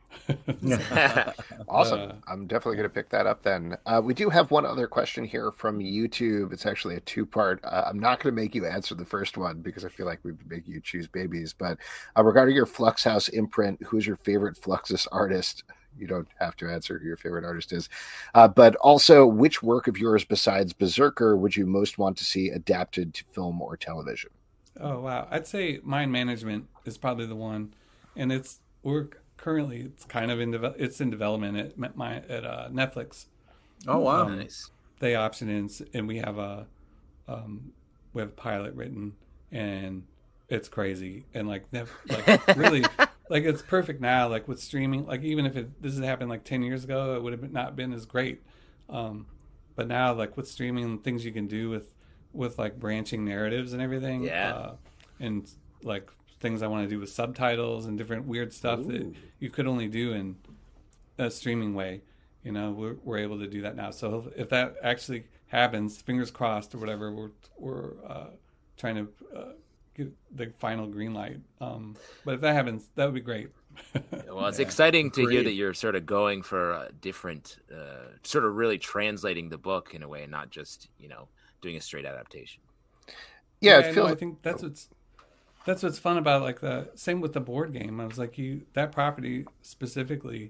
Awesome. Uh, I'm definitely going to pick that up then. Uh, we do have one other question here from YouTube. It's actually a two-part. Uh, I'm not going to make you answer the first one because I feel like we've been making you choose babies. But uh, regarding your Fluxhouse imprint, who's your favorite Fluxus artist? You don't have to answer who your favorite artist is. Uh, but also, which work of yours besides Berserker would you most want to see adapted to film or television? Oh, wow. I'd say Mind Management is probably the one. And it's We're currently it's kind of in de- it's in development at my at uh, Netflix. Oh wow, um, nice. They option in, and we have a um, we have a pilot written, and it's crazy and like nef- like really like it's perfect now. Like with streaming, like even if it this had happened like ten years ago, it would have not been as great. Um, but now, like with streaming, things you can do with with like branching narratives and everything, yeah, uh, and like. Things I want to do with subtitles and different weird stuff Ooh. That you could only do in a streaming way. You know, we're, we're able to do that now. So if that actually happens, fingers crossed or whatever, we're we're uh, trying to uh, get the final green light. Um, but if that happens, that would be great. Well, it's yeah. exciting to Great. hear that you're sort of going for a different, uh, sort of really translating the book in a way and not just, you know, doing a straight adaptation. Yeah, yeah it feels. No, I think that's what's. That's what's fun about like the same with the board game. I was like, you that property specifically,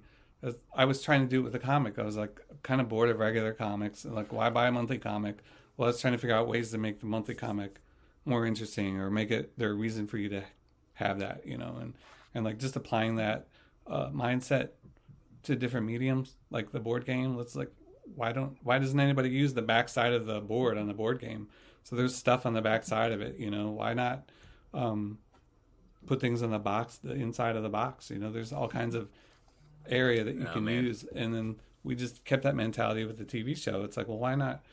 I was trying to do it with the comic. I was like kind of bored of regular comics. Like, why buy a monthly comic? Well, I was trying to figure out ways to make the monthly comic more interesting or make it there a reason for you to have that, you know, and, and like just applying that uh, mindset to different mediums, like the board game. Let's like, why don't why doesn't anybody use the back side of the board on the board game? So there's stuff on the back side of it, you know. Why not? Um, put things in the box, the inside of the box. You know, there's all kinds of area that you oh, can man. use. And then we just kept that mentality with the T V show. It's like, well, why not?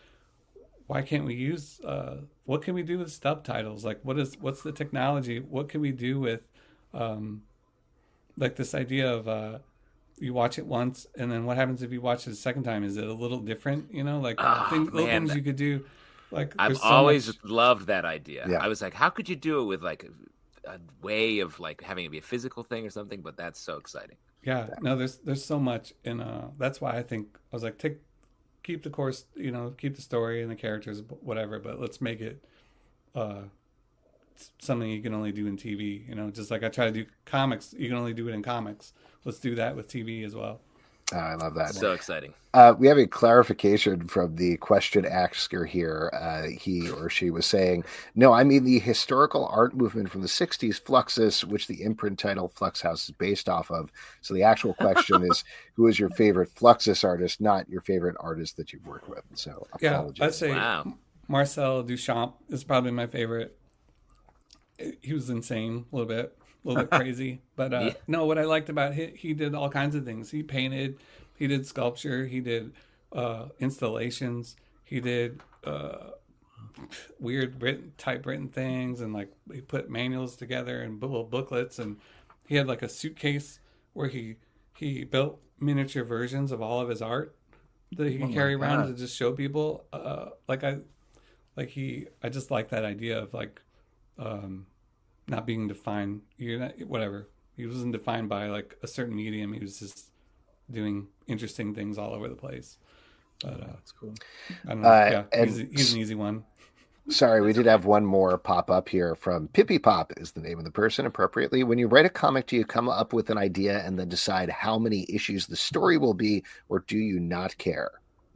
Why can't we use? Uh, what can we do with subtitles? Like, what is? What's the technology? What can we do with, um, like this idea of uh, you watch it once, and then what happens if you watch it a second time? Is it a little different? You know, like oh, things, little man. things you could do. Like I've so always much... loved that idea. Yeah. I was like, how could you do it with like a, a way of like having it be a physical thing or something? But that's so exciting. Yeah, no, there's there's so much, and uh, that's why I think I was like, take, keep the course, you know, keep the story and the characters, whatever, but let's make it uh, something you can only do in T V. You know, just like I try to do comics, you can only do it in comics. Let's do that with T V as well. Oh, I love that. So exciting. Uh, we have a clarification from the question asker here. Uh, he or she was saying, no, I mean the historical art movement from the sixties, Fluxus, which the imprint title Flux House is based off of. So the actual question is, who is your favorite Fluxus artist, not your favorite artist that you've worked with? So apologies. Yeah, I'd say Wow. Marcel Duchamp is probably my favorite. He was insane a little bit. A little bit crazy, but uh, Yeah. no, what I liked about it, he did all kinds of things. He painted, he did sculpture, he did uh, installations, he did uh, weird written, typewritten things, and like he put manuals together and little booklets, and he had like a suitcase where he he built miniature versions of all of his art that he could Oh carry my around God. to just show people. Uh, like I, like he, I just like that idea of like. Um, not being defined, you're not, whatever. He wasn't defined by like a certain medium. He was just doing interesting things all over the place. But uh, That's cool. I don't know. Uh, yeah, and- he's, he's an easy one. Sorry, we did have one more pop up here from Pippy Pop is the name of the person appropriately. When you write a comic, do you come up with an idea and then decide how many issues the story will be, or do you not care?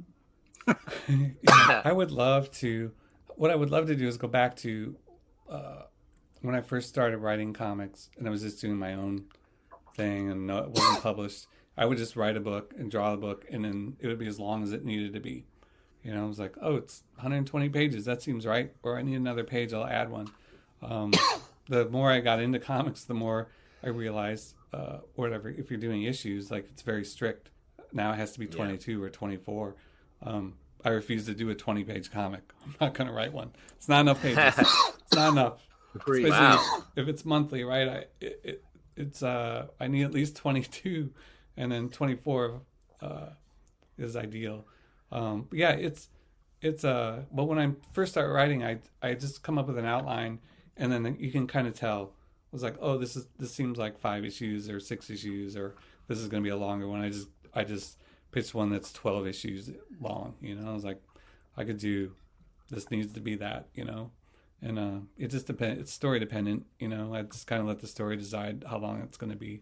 Yeah, I would love to. What I would love to do is go back to uh, when I first started writing comics, and I was just doing my own thing, and no, it wasn't published. I would just write a book and draw the book, and then it would be as long as it needed to be. You know, I was like, oh, it's one hundred twenty pages. That seems right. Or I need another page. I'll add one. Um, the more I got into comics, the more I realized, uh, whatever, if you're doing issues, like it's very strict. Now it has to be twenty-two or twenty-four. Um, I refuse to do a twenty-page comic. I'm not going to write one. It's not enough pages. It's not enough. Agreed. Especially Wow. if it's monthly, right? I it, it, it's uh I need at least twenty-two, and then twenty-four uh, is ideal. Um, but yeah, it's it's uh. But when I first start writing, I I just come up with an outline, and then you can kind of tell. I was like, oh, this is this seems like five issues or six issues, or this is going to be a longer one. I just I just pitched one that's twelve issues long. You know, I was like, I could do. This needs to be that. You know. And uh, it just depends. It's story dependent, you know. I just kind of let the story decide how long it's going to be.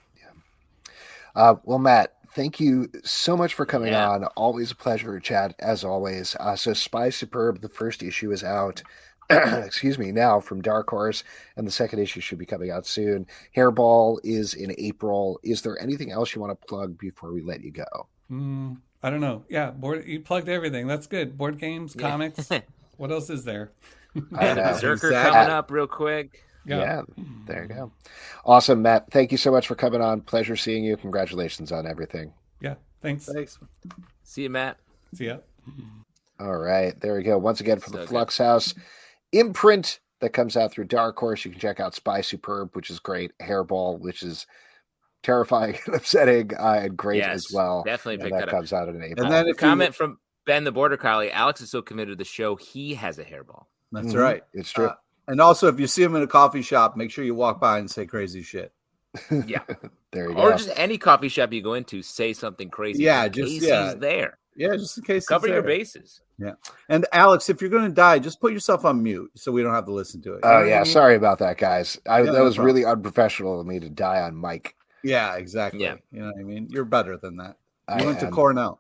Uh, well, Matt, thank you so much for coming Yeah. on. Always a pleasure to chat, as always. Uh, so, Spy Superb, the first issue is out. Excuse me, now from Dark Horse, and the second issue should be coming out soon. Hairball is in April. Is there anything else you want to plug before we let you go? Mm, I don't know. Yeah, board. You plugged everything. That's good. Board games, comics. What else is there? I Yeah, the know. Berserker Exactly. coming up real quick. Yeah. There you go. Awesome, Matt. Thank you so much for coming on. Pleasure seeing you. Congratulations on everything. Yeah. Thanks. Thanks. See you, Matt. See ya. All right, there we go. Once again, for So the good. Flux House imprint that comes out through Dark Horse, you can check out Spy Superb, which is great, Hairball, which is terrifying and upsetting, uh, and great Yes, as well. definitely And pick that that up. comes out in April. And then if you, Comment from Ben the Border Collie. Alex is so committed to the show, he has a hairball. that's Mhm. right. It's true. Uh, and also, if you see him in a coffee shop, make sure you walk by and say crazy shit. Yeah. There you Or go. just any coffee shop you go into, say something crazy. Yeah, in just- case yeah. he's there. Yeah, just in case. Cover it's your there. bases. And Alex, if you're going to die, just put yourself on mute so we don't have to listen to it. You know Oh what I yeah, mean? sorry about that, guys. I, Yeah, that no was problem. really unprofessional of me to die on mic. Yeah, exactly. Yeah. You know what I mean? You're better than that. You I went to am. Cornell.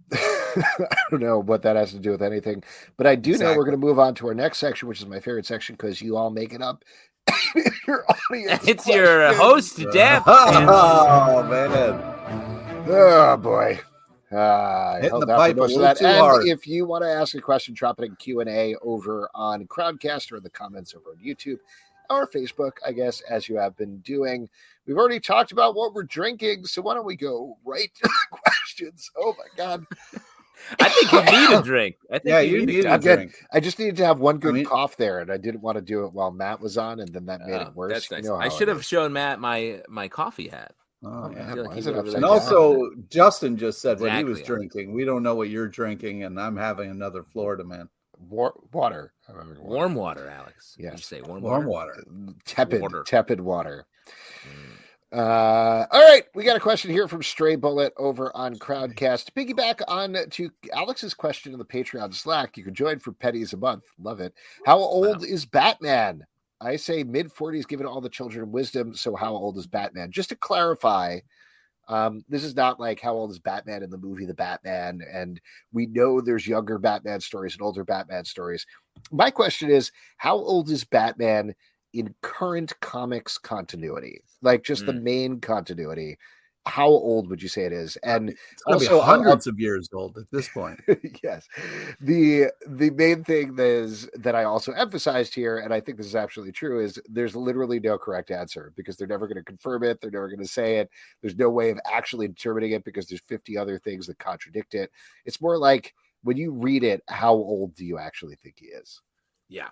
I don't know what that has to do with anything, but I do know we're Exactly. going to move on to our next section, which is my favorite section because you all make it up. Your audience It's your questions. host, Jeff. and- Oh, man. Oh boy. Uh, I Hitting held the out for pipe a most of little that. too And hard. if you want to ask a question, drop it in Q and A over on Crowdcast or in the comments over on YouTube or Facebook, I guess, as you have been doing. We've already talked about what we're drinking, so why don't we go right to the questions? Oh my God. I think you need a drink. I think Yeah, you, you need, need a a I'm good. drink. I just needed to have one good I mean- cough there, and I didn't want to do it while Matt was on, and then that made Oh, it worse. that's You nice. know how I it should have is. shown Matt my my coffee hat. Oh, yeah. I feel like Why he is it would have upside And really down? also, Justin just said what he was Exactly. drinking. We don't know what you're drinking, and I'm having another Florida man. Wa- water. I'm having water. warm water, Alex. Yes. Did you say warm, Warm water? water. Tepid, Water. tepid water. Mm. Uh, all right, we got a question here from Stray Bullet over on Crowdcast. To piggyback on to Alex's question in the Patreon Slack, you can join for pennies a month. Love it. How old is Batman? I say mid forties, given all the children wisdom. So how old is Batman? Just to clarify, Um, this is not like how old is Batman in the movie The Batman, and we know there's younger Batman stories and older Batman stories. My question is, how old is Batman in current comics continuity? Like just mm. the main continuity. How old would you say it is? And it's also hundreds uh, of years old at this point. Yes. The the main thing that is that I also emphasized here, and I think this is absolutely true, is there's literally no correct answer because they're never going to confirm it. They're never going to say it. There's no way of actually determining it because there's fifty other things that contradict it. It's more like when you read it, how old do you actually think he is? Yeah.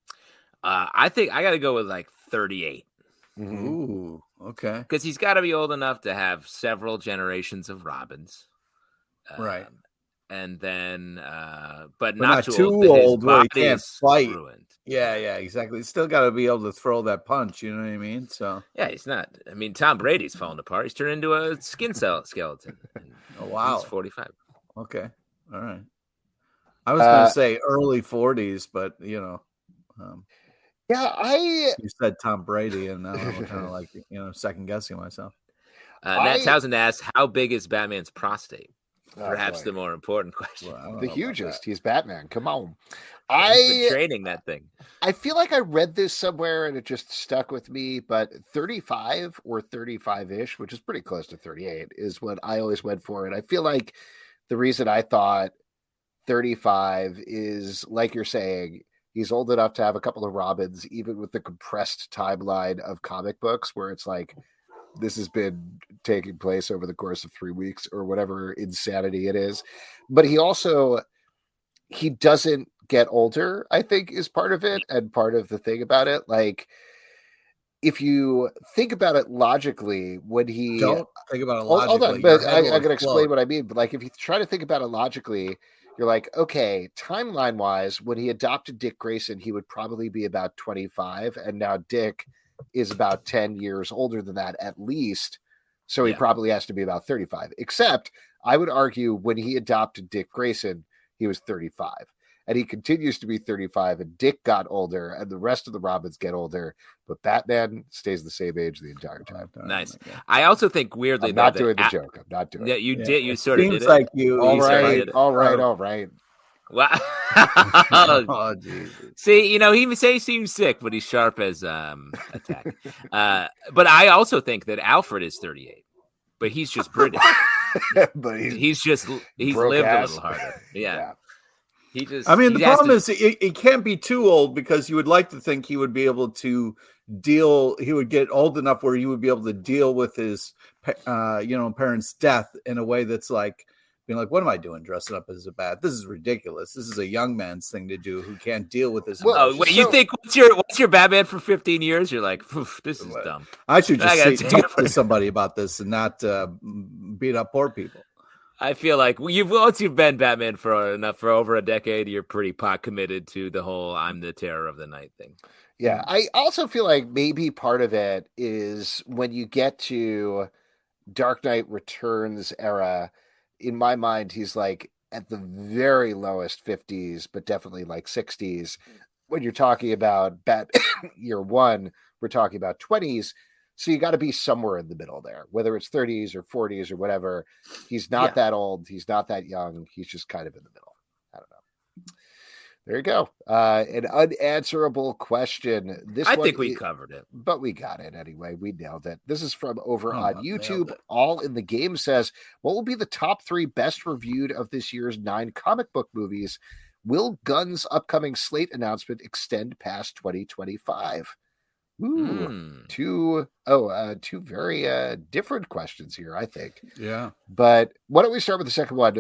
Uh, I think I got to go with like thirty-eight. Mm-hmm. Ooh, okay. Because he's got to be old enough to have several generations of Robins. Um, right. And then, uh, but, but not, not too, too old, old where he can't fight. Ruined. Yeah, yeah, exactly. He's still got to be able to throw that punch. You know what I mean? So yeah, he's not. I mean, Tom Brady's falling apart. He's turned into a skin cell skeleton. Oh, wow. He's forty-five. Okay. All right. I was uh, going to say early forties, but, you know. Um, Yeah, I. You said Tom Brady, and now I'm kind of like, you know, second guessing myself. Uh, Matt I... Townsend asked, "How big is Batman's prostate?" Oh, Perhaps boy. the more important question. Well, the hugest. He's Batman. Come on. I He's been training that thing. I feel like I read this somewhere and it just stuck with me. But thirty-five or thirty-five ish, which is pretty close to thirty-eight, is what I always went for. And I feel like the reason I thought thirty-five is, like you're saying, he's old enough to have a couple of Robins, even with the compressed timeline of comic books where it's like, this has been taking place over the course of three weeks or whatever insanity it is. But he also, he doesn't get older, I think is part of it. And part of the thing about it, like, if you think about it logically, when he don't think about it logically, hold on, but I, I'm going to explain what I mean. But like, if you try to think about it logically, you're like, okay, timeline wise, when he adopted Dick Grayson, he would probably be about twenty-five. And now Dick is about ten years older than that, at least. So he yeah. probably has to be about thirty-five, except I would argue when he adopted Dick Grayson, he was thirty-five. And he continues to be thirty-five, and Dick got older, and the rest of the Robins get older, but Batman stays the same age the entire time. Oh, nice. I also think weirdly, I'm not though, doing the at, joke. I'm not doing yeah, it. you yeah. did. You it sort of seems did like it. you. All you right, all right, all right. Wow. Oh, Jesus. See, you know, he say seems sick, but he's sharp as um attack. uh, but I also think that Alfred is thirty-eight, but he's just British. But he's, he's just he's lived ass. a little harder. Yeah. yeah. He just, I mean, the problem to... is it, it can't be too old because you would like to think he would be able to deal. He would get old enough where he would be able to deal with his, uh, you know, parents' death in a way that's like being like, "What am I doing dressing up as a bat? This is ridiculous. This is a young man's thing to do who can't deal with this." Well, oh, wait, so... you think what's your what's your Batman for fifteen years? You're like, this is dumb. I should just I say, talk to somebody about this and not uh, beat up poor people. I feel like you've once you've been Batman for enough for over a decade, you're pretty pot committed to the whole "I'm the terror of the night" thing. Yeah, I also feel like maybe part of it is when you get to Dark Knight Returns era. In my mind, he's like at the very lowest fifties, but definitely like sixties. When you're talking about Batman Year One, we're talking about twenties. So you got to be somewhere in the middle there, whether it's thirties or forties or whatever. He's not yeah. that old. He's not that young. He's just kind of in the middle. I don't know. There you go. Uh, an unanswerable question. This I one, think we covered it, but we got it anyway. We nailed it. This is from over oh, on YouTube. All in the Game says, what will be the top three best reviewed of this year's nine comic book movies? Will Gunn's upcoming slate announcement extend past twenty twenty-five? Ooh, mm. two oh, uh, two very uh, different questions here, I think. Yeah. But why don't we start with the second one?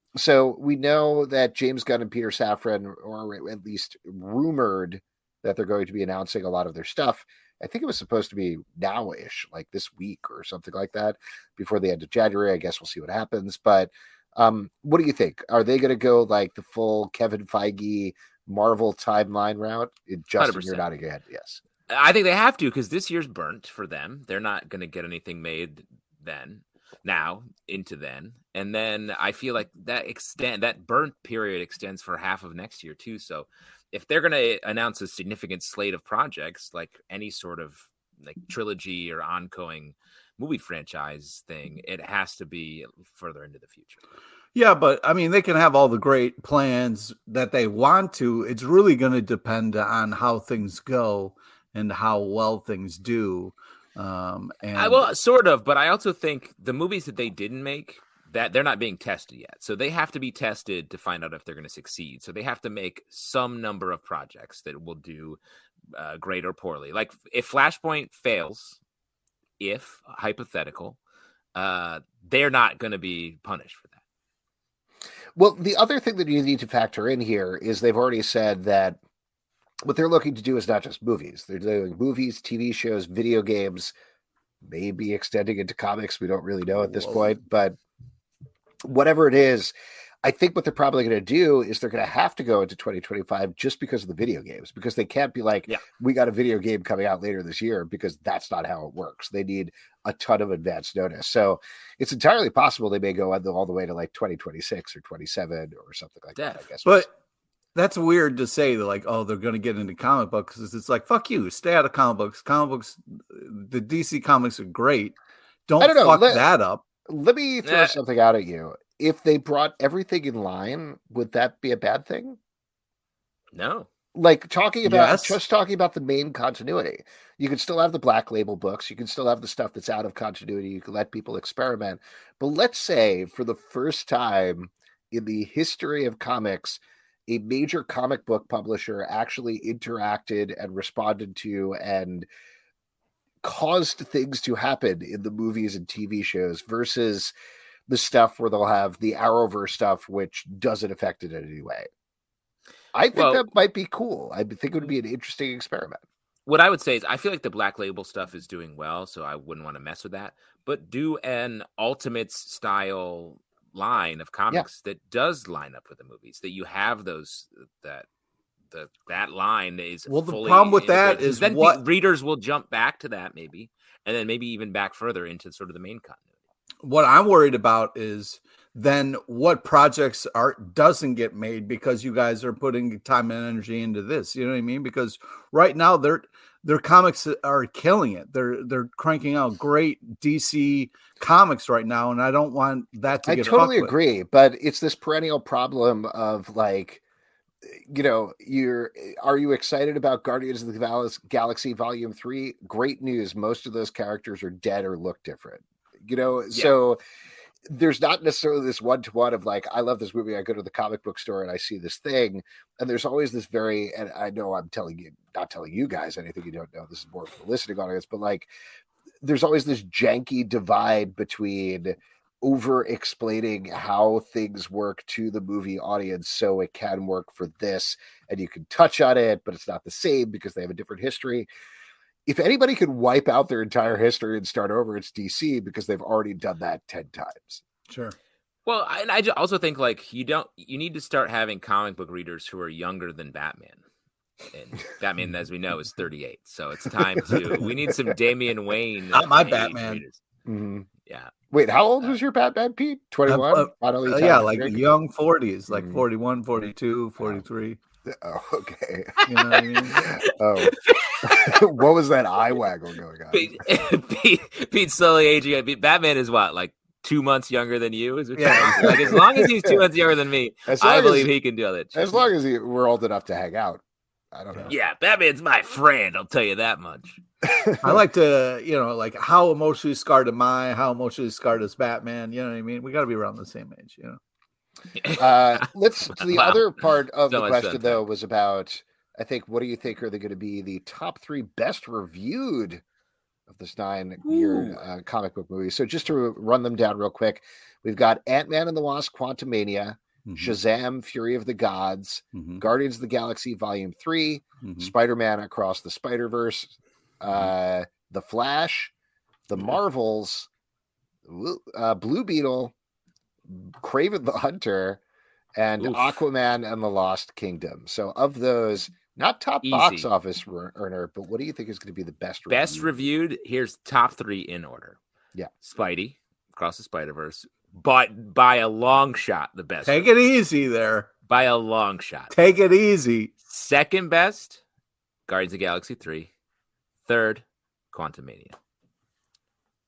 So we know that James Gunn and Peter Safran, or at least rumored that they're going to be announcing a lot of their stuff. I think it was supposed to be now-ish, like this week or something like that, before the end of January. I guess we'll see what happens. But um, what do you think? Are they going to go like the full Kevin Feige Marvel timeline route? Justin, one hundred percent. You're nodding your head. Yes. I think they have to because this year's burnt for them. They're not going to get anything made then, now, into then. And then I feel like that extend that burnt period extends for half of next year too. So if they're going to announce a significant slate of projects, like any sort of like trilogy or ongoing movie franchise thing, it has to be further into the future. Yeah, but I mean, they can have all the great plans that they want to. It's really going to depend on how things go and how well things do. Um, and I, well, sort of, but I also think the movies that they didn't make, that they're not being tested yet. So they have to be tested to find out if they're going to succeed. So they have to make some number of projects that will do uh, great or poorly. Like if Flashpoint fails, if hypothetical, uh, they're not going to be punished for that. Well, the other thing that you need to factor in here is they've already said that what they're looking to do is not just movies. They're doing movies, T V shows, video games, maybe extending into comics. We don't really know at this Whoa. point, but whatever it is, I think what they're probably going to do is they're going to have to go into twenty twenty-five just because of the video games, because they can't be like, yeah. we got a video game coming out later this year, because that's not how it works. They need a ton of advance notice. So it's entirely possible they may go all the way to like twenty twenty-six or twenty-seven or something like yeah. that, I guess. But that's weird to say. They're like, oh, they're going to get into comic books. It's like, fuck you, stay out of comic books. Comic books, the D C comics are great. Don't, don't fuck let, that up. Let me throw yeah. something out at you. If they brought everything in line, would that be a bad thing? No. Like talking about yes. just talking about the main continuity. You can still have the Black Label books. You can still have the stuff that's out of continuity. You can let people experiment. But let's say for the first time in the history of comics, a major comic book publisher actually interacted and responded to and caused things to happen in the movies and T V shows versus the stuff where they'll have the Arrowverse stuff, which doesn't affect it in any way. I think well, that might be cool. I think it would be an interesting experiment. What I would say is I feel like the Black Label stuff is doing well, so I wouldn't want to mess with that. But do an Ultimates style line of comics yeah. that does line up with the movies, that you have those, that the that line is well the fully problem with that is then what readers will jump back to that maybe, and then maybe even back further into sort of the main continuity. What I'm worried about is then what projects are doesn't get made because you guys are putting time and energy into this. You know what I mean? Because right now their their comics are killing it. They're they're cranking out great D C comics right now, and I don't want that to I get totally fucked agree, with. But it's this perennial problem of like, you know, you're are you excited about Guardians of the Galaxy Volume Three? Great news. Most of those characters are dead or look different. You know, yeah. so there's not necessarily this one-to-one of like, I love this movie, I go to the comic book store and I see this thing. And there's always this very, and I know I'm telling you, not telling you guys anything you don't know, this is more for the listening audience, but like, there's always this janky divide between over-explaining how things work to the movie audience so it can work for this, and you can touch on it, but it's not the same because they have a different history. If anybody could wipe out their entire history and start over, it's D C, because they've already done that ten times. Sure. Well, and I also think like you don't, you need to start having comic book readers who are younger than Batman. And Batman, as we know, is thirty-eight. So it's time to, we need some Damian Wayne. Not my Batman. Mm-hmm. Yeah. Wait, how old was your Batman, Pete? twenty-one? Uh, uh, yeah, like drink? young forties, like mm-hmm. forty-one, forty-two, forty-three. Oh, okay. You know what I mean? Oh. What was that eye waggle going on? Pete, Pete, Pete slowly aging. Batman is what, like two months younger than you? Is yeah. Like as long as he's two months younger than me, I believe as, he can do that. As long as he, we're old enough to hang out. I don't know. Yeah, Batman's my friend. I'll tell you that much. I like to, you know, like how emotionally scarred am I? How emotionally scarred is Batman? You know what I mean? We got to be around the same age, you know. Uh, let's. So the Wow. other part of So the much question, fun. though, was about. I think. What do you think are they going to be the top three best reviewed of this nine-year uh, comic book movies? So just to run them down real quick, we've got Ant-Man and the Wasp: Quantumania, mm-hmm. Shazam: Fury of the Gods, mm-hmm. Guardians of the Galaxy Volume Three, mm-hmm. Spider-Man Across the Spider-Verse, uh, mm-hmm. The Flash, The Marvels, uh, Blue Beetle, Kraven the Hunter, and Oof. Aquaman and the Lost Kingdom. So of those, not top Easy. box office earner, but what do you think is going to be the best reviewed? Best reviewed. Here's top three in order. Yeah. Spidey, Across the Spider-Verse, but by a long shot, the best. Take it easy there. By a long shot. Take it easy. Second best, Guardians of the Galaxy three. Third, Quantumania.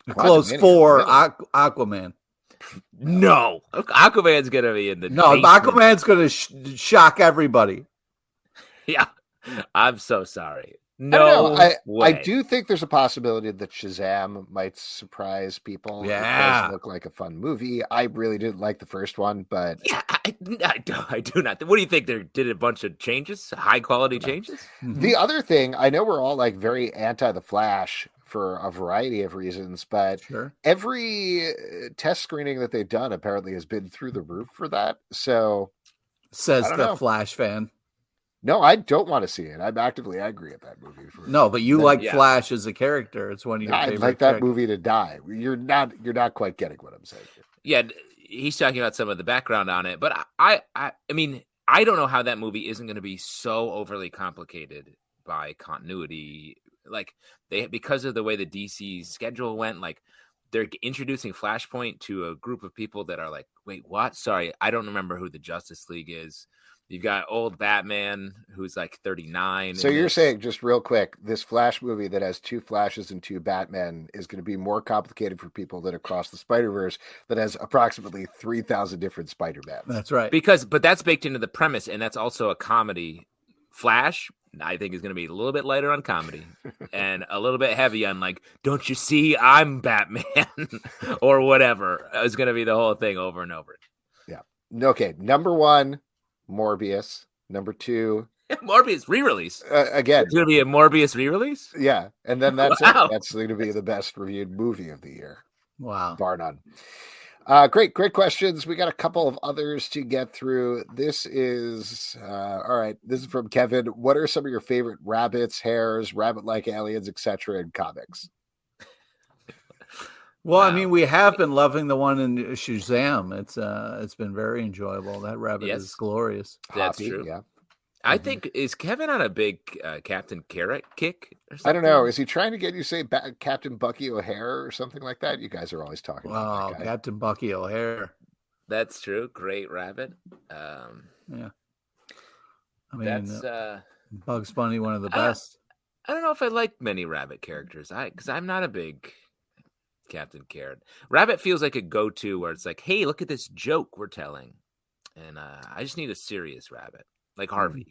Close four, Aqu- Aquaman. No, Aquaman's gonna be in the no. basement. Aquaman's gonna sh- shock everybody. Yeah, I'm so sorry. No, No, I, way. I do think there's a possibility that Shazam might surprise people. Yeah. It does look like a fun movie. I really didn't like the first one, but Yeah, I, I, do, I do not. What do you think? They did a bunch of changes, high quality changes. the other thing, I know we're all like very anti the Flash for a variety of reasons, but Sure. every uh, test screening that they've done apparently has been through the roof for that. So Says I don't the know. Flash fan. no, I don't want to see it. I'm actively angry at that movie. For, No, but you Then- like yeah. Flash as a character. It's one of your I'd favorite like that characters. movie to die. You're not. You're not quite getting what I'm saying. Yeah, he's talking about some of the background on it, but I, I, I mean, I don't know how that movie isn't going to be so overly complicated by continuity, like they because of the way the D C schedule went. Like they're introducing Flashpoint to a group of people that are like, wait, what? Sorry, I don't remember who the Justice League is. You've got old Batman who's like thirty-nine. So in you're this. saying, just real quick, this Flash movie that has two Flashes and two Batmen is going to be more complicated for people that across the Spider-Verse that has approximately three thousand different Spider-Mans. That's right. because, but that's baked into the premise, and that's also a comedy. Flash, I think, is going to be a little bit lighter on comedy and a little bit heavy on like, don't you see, I'm Batman or whatever. It's going to be the whole thing over and over. Okay, number one, Morbius. Number two, Morbius re-release. uh, again, It's going to be a Morbius re-release. yeah, and then that's Wow. it. That's going to be the best reviewed movie of the year, Wow. bar none. Uh, great, great questions. We got a couple of others to get through. This is uh, all right. This is from Kevin. What are some of your favorite rabbits, hares, rabbit-like aliens, et cetera in comics? Well, I Wow. mean, we have been loving the one in Shazam. It's uh, it's been very enjoyable. That rabbit Yes. is glorious. That's Hoppy, true. Yeah. I Mhm. think, is Kevin on a big uh, Captain Carrot kick or something? I don't know. Is he trying to get you to say ba- Captain Bucky O'Hare or something like that? You guys are always talking Wow, about that guy. Captain Bucky O'Hare. That's true. Great rabbit. Um, Yeah. I mean, that's, uh, uh, Bugs Bunny, one of the I- best. I don't know if I like many rabbit characters. I because I'm not a big Captain Carrot. Rabbit feels like a go-to where it's like, hey, look at this joke we're telling, and uh, I just need a serious rabbit like Harvey.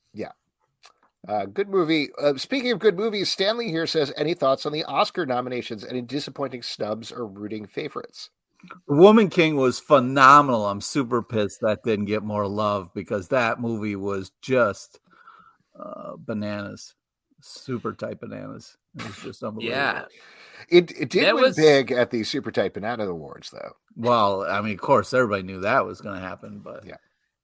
Uh, good movie. Uh, speaking of good movies, Stanley here says, any thoughts on the Oscar nominations? Any disappointing snubs or rooting favorites? Woman King was phenomenal. I'm super pissed that didn't get more love because that movie was just uh, bananas, super tight bananas. It was just unbelievable. Yeah, It it did That win was- big at the Super Tight Banana Awards, though. Well, I mean, of course, everybody knew that was going to happen, but Yeah.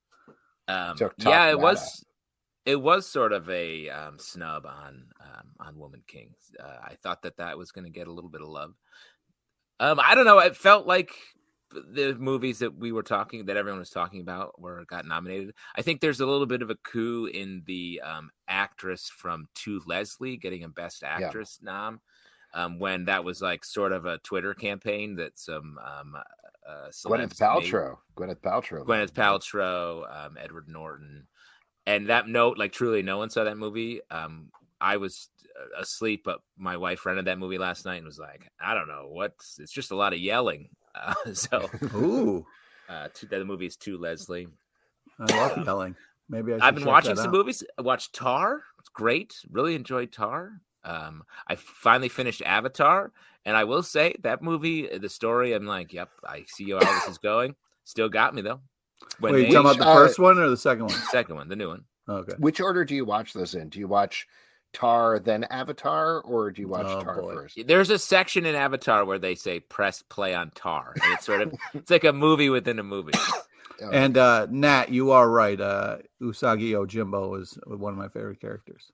um, So top yeah, it that was. It was sort of a um, snub on um, on Woman King. Uh, I thought that that was going to get a little bit of love. Um, I don't know. It felt like the movies that we were talking, that everyone was talking about, were got nominated. I think there's a little bit of a coup in the um, actress from To Leslie getting a Best Actress nom, um, when that was like sort of a Twitter campaign that some um, uh, Gwyneth celebs made. Paltrow. Gwyneth Paltrow. Gwyneth Paltrow, um, Edward Norton, and that note, like truly, no one saw that movie. Um, I was uh, asleep, but my wife rented that movie last night and was like, "I don't know what's. It's just a lot of yelling." Uh, so, ooh, uh, to, the movie is To Leslie. I love yelling. Maybe I should I've been check watching that some out. movies. I watched Tar. It's great. Really enjoyed Tar. Um, I finally finished Avatar, and I will say that movie, the story, I'm like, "Yep, I see how this is going." Still got me though. When Wait, you they- talking about the uh, first one or the second one? second one, the new one. Okay. Which order do you watch those in? Do you watch Tar, then Avatar, or do you watch Oh, Tar boy. first? There's a section in Avatar where they say press play on Tar. And it's sort of it's like a movie within a movie. Oh, And uh, Nat, you are right. Uh, Usagi Yojimbo is one of my favorite characters.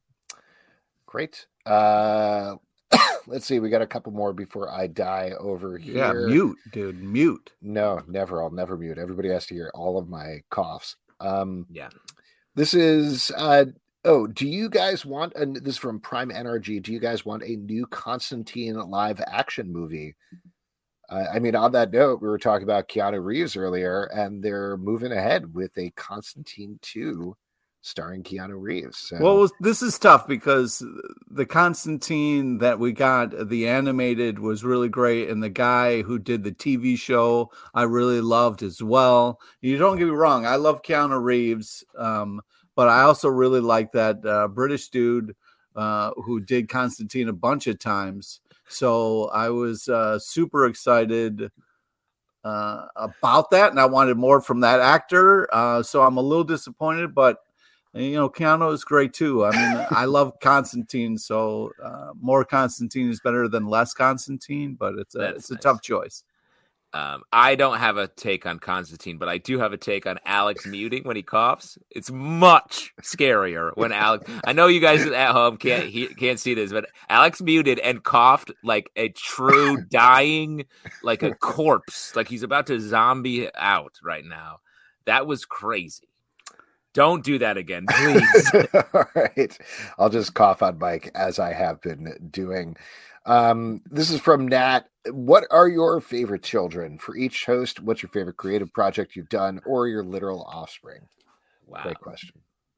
great. Uh, let's see. We got a couple more before I die over here. Yeah, mute, dude, mute. No, never. I'll never mute. Everybody has to hear all of my coughs. Um, Yeah. This is uh oh, do you guys want a this is from Prime N R G? Do you guys want a new Constantine live action movie? Uh, I mean, on that note, we were talking about Keanu Reeves earlier, and they're moving ahead with a Constantine two starring Keanu Reeves. So. Well, this is tough because the Constantine that we got, the animated, was really great, and the guy who did the T V show I really loved as well. You don't get me wrong, I love Keanu Reeves, um, but I also really like that uh, British dude uh, who did Constantine a bunch of times. So I was uh, super excited uh, about that, and I wanted more from that actor. Uh, so I'm a little disappointed, but and, you know, Keanu is great too. I mean, I love Constantine, so uh, more Constantine is better than less Constantine, but it's a That's it's a nice. tough choice. Um, I don't have a take on Constantine, but I do have a take on Alex muting when he coughs. It's much scarier when Alex. I know you guys at home can't he, can't see this, but Alex muted and coughed like a true dying, like a corpse, like he's about to zombie out right now. That was crazy. Don't do that again, please. All right. I'll just cough on Mike as I have been doing. Um, this is from Nat. What are your favorite children? For each host, what's your favorite creative project you've done or your literal offspring? Wow. Great question.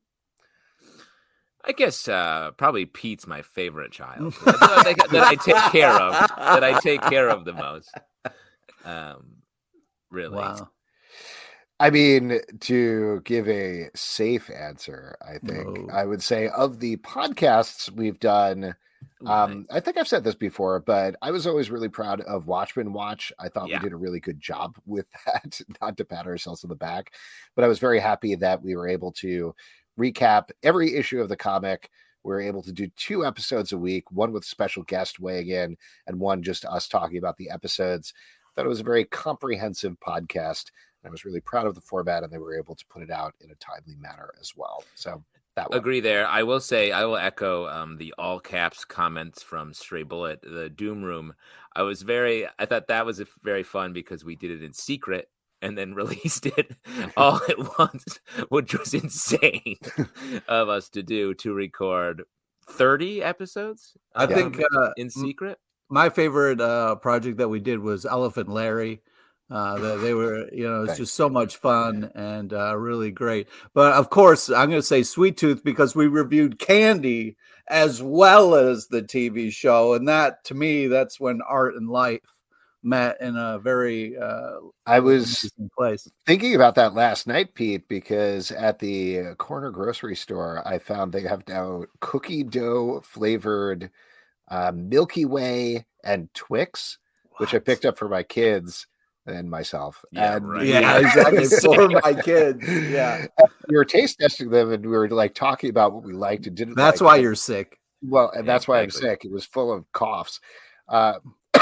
I guess uh, probably Pete's my favorite child that, that I take care of, that I take care of the most. Um, really. Wow. I mean, to give a safe answer, I think No. I would say of the podcasts we've done, um, I think I've said this before, but I was always really proud of Watchmen Watch. I thought Yeah. we did a really good job with that, not to pat ourselves on the back, but I was very happy that we were able to recap every issue of the comic. We were able to do two episodes a week, one with special guest weighing in and one just us talking about the episodes. I thought it was a very comprehensive podcast. I was really proud of the format, and they were able to put it out in a timely manner as well. So that one. Agree there. I will say, I will echo um, the all caps comments from Stray Bullet, the Doom Room. I was very, I thought that was a very fun because we did it in secret and then released it all at once, which was insane of us to do, to record thirty episodes. I um, think uh, in secret. my favorite uh, project that we did was Elephant Larry. Uh, they, they were, you know, it's just so much fun and uh, really great. But of course, I'm going to say Sweet Tooth because we reviewed Candy as well as the T V show, and that to me, that's when art and life met in a very uh, I was interesting place. thinking about that last night, Pete, because at the corner grocery store, I found they have now cookie dough flavored uh, Milky Way and Twix, which I picked up for my kids and myself. Yeah, and right. Yeah, exactly. For my kids. Yeah, we were taste testing them, and we were like talking about what we liked and didn't. that's like. why you're sick. Well, and that's why Exactly. I'm sick. It was full of coughs. Uh,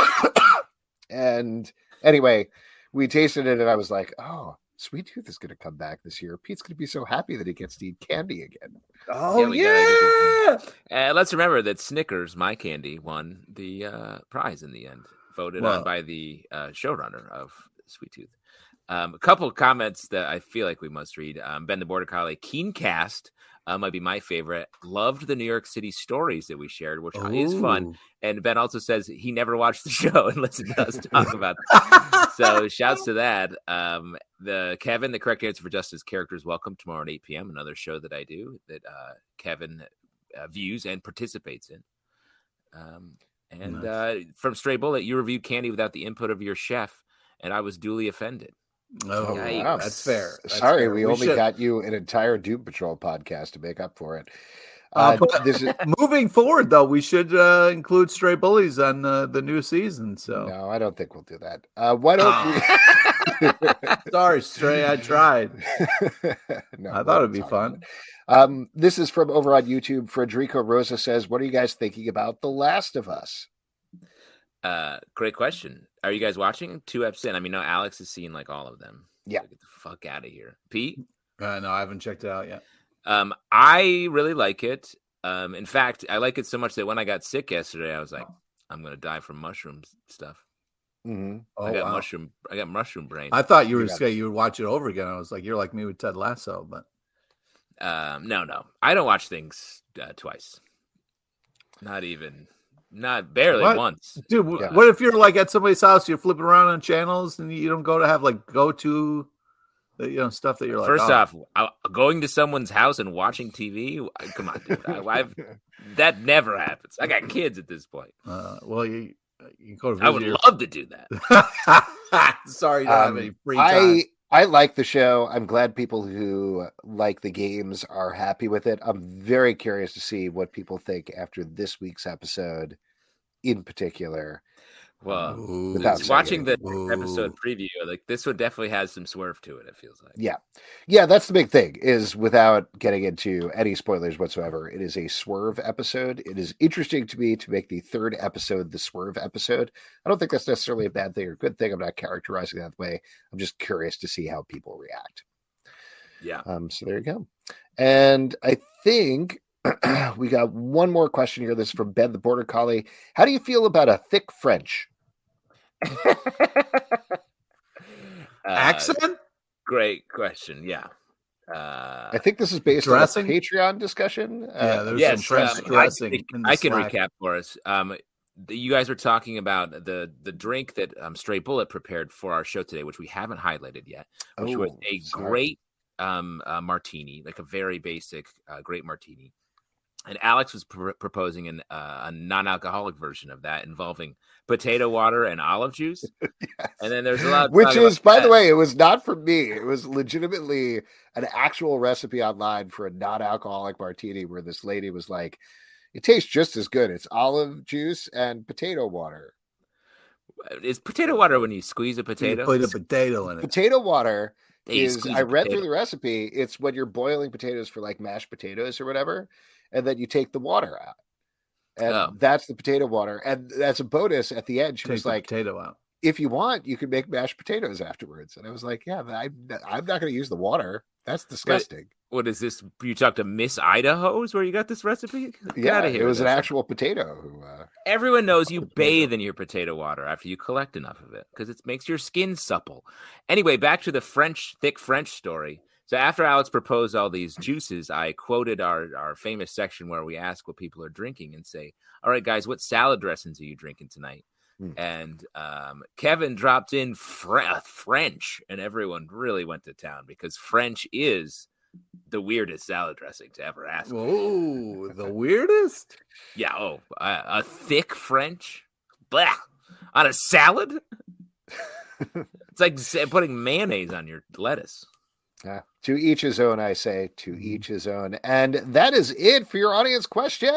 and anyway, we tasted it, and I was like, "Oh, Sweet Tooth is going to come back this year. Pete's going to be so happy that he gets to eat candy again." Oh we yeah. gotta get Uh, let's remember that Snickers, my candy, won the uh, prize in the end, voted Well- on by the uh, showrunner of Sweet Tooth. Um, a couple of comments that I feel like we must read. Um, Ben the Border Collie, Keencast uh, might be my favorite. Loved the New York City stories that we shared, which is fun. Ooh. And Ben also says he never watched the show and listened to us talk about it. So shouts to that. Um, the Kevin, the correct answer for Justice Characters Welcome tomorrow at eight p.m. Another show that I do that uh, Kevin uh, views and participates in. Um, and Nice. uh, from Stray Bullet, you reviewed Candy without the input of your chef, and I was duly offended. Oh, Yikes. wow. that's fair. That's Sorry, fair. we, only should- got you an entire Doom Patrol podcast to make up for it. Uh, Uh, but this is moving forward, though, we should uh, include Stray Bullies on uh, the new season. So no, I don't think we'll do that. Uh, why don't we? sorry, Stray, I tried. No, I we'll thought it'd be talk fun. about it. Um, this is from over on YouTube. Frederico Rosa says, "What are you guys thinking about The Last of Us?" Uh, great question. Are you guys watching two episodes in? I mean, no, Alex has seen like all of them. Yeah. Get the fuck out of here. Pete? Uh, no, I haven't checked it out yet. Um, I really like it. Um, in fact, I like it so much that when I got sick yesterday, I was like, I'm gonna die from mushroom stuff. Mm-hmm. Oh, I got wow. mushroom. I got mushroom brain. I thought you were You got saying you would watch it over again. I was like, you're like me with Ted Lasso, but Um, no, no, I don't watch things uh, twice. Not even, not barely What? once. dude, w- Yeah. what if you're like at somebody's house, you're flipping around on channels, and you don't go to have like go to You know, stuff that you're like. First oh. off, uh, going to someone's house and watching T V. Come on, dude. I, I've that never happens. I got kids at this point. Uh, well, you you go to visit I would your... love to do that. Sorry, you don't Um, have any free time. I I like the show. I'm glad people who like the games are happy with it. I'm very curious to see what people think after this week's episode, in particular. Well, Ooh. Without watching the Ooh. episode preview, like this one definitely has some swerve to it. It feels like. Yeah. Yeah, that's the big thing, is without getting into any spoilers whatsoever, it is a swerve episode. It is interesting to me to make the third episode the swerve episode. I don't think that's necessarily a bad thing or good thing. I'm not characterizing that way. I'm just curious to see how people react. Yeah. Um, so there you go. And I think we got one more question here. This is from Ben the Border Collie. How do you feel about a thick French? Uh, Accent? Great question. Yeah. Uh, I think this is based Dressing? on a Patreon discussion. Yeah, Uh, there's yes, some French um, dressing. I can, in the I can Slack. recap for us. Um, the, you guys were talking about the the drink that um, Stray Bullet prepared for our show today, which we haven't highlighted yet, which was Oh, a sorry. great um, uh, martini, like a very basic, uh, great martini. And Alex was pr- proposing an, uh, a non-alcoholic version of that involving potato water and olive juice. Yes. And then there's a lot of Which talk is, about by that. the way, it was not from me. It was legitimately an actual recipe online for a non-alcoholic martini where this lady was like, it tastes just as good. It's olive juice and potato water. Is potato water when you squeeze a You potato? put a potato in it. Potato water You is, squeeze I a read potato. through the recipe, it's when you're boiling potatoes for like mashed potatoes or whatever, and then you take the water out. And Oh. that's the potato water. And that's a bonus at the end. She Take was the like, potato out. if you want, you can make mashed potatoes afterwards. And I was like, yeah, but I, I'm not going to use the water. That's disgusting. What is this? You talked to Miss Idaho is where you got this recipe? Get yeah, outta here it with was an this. actual potato. Who, uh, Everyone knows you bathe in your potato water after you collect enough of it because it makes your skin supple. Anyway, back to the French, thick French story. So after Alex proposed all these juices, I quoted our, our famous section where we ask what people are drinking and say, all right, guys, what salad dressings are you drinking tonight? Hmm. And um, Kevin dropped in Fre- French, and everyone really went to town because French is the weirdest salad dressing to ever ask. Whoa, the weirdest? Yeah, oh, uh, a thick French? Blah. On a salad? It's like sa- putting mayonnaise on your lettuce. uh, to each his own, I say, to each his own. And that is it for your audience questions.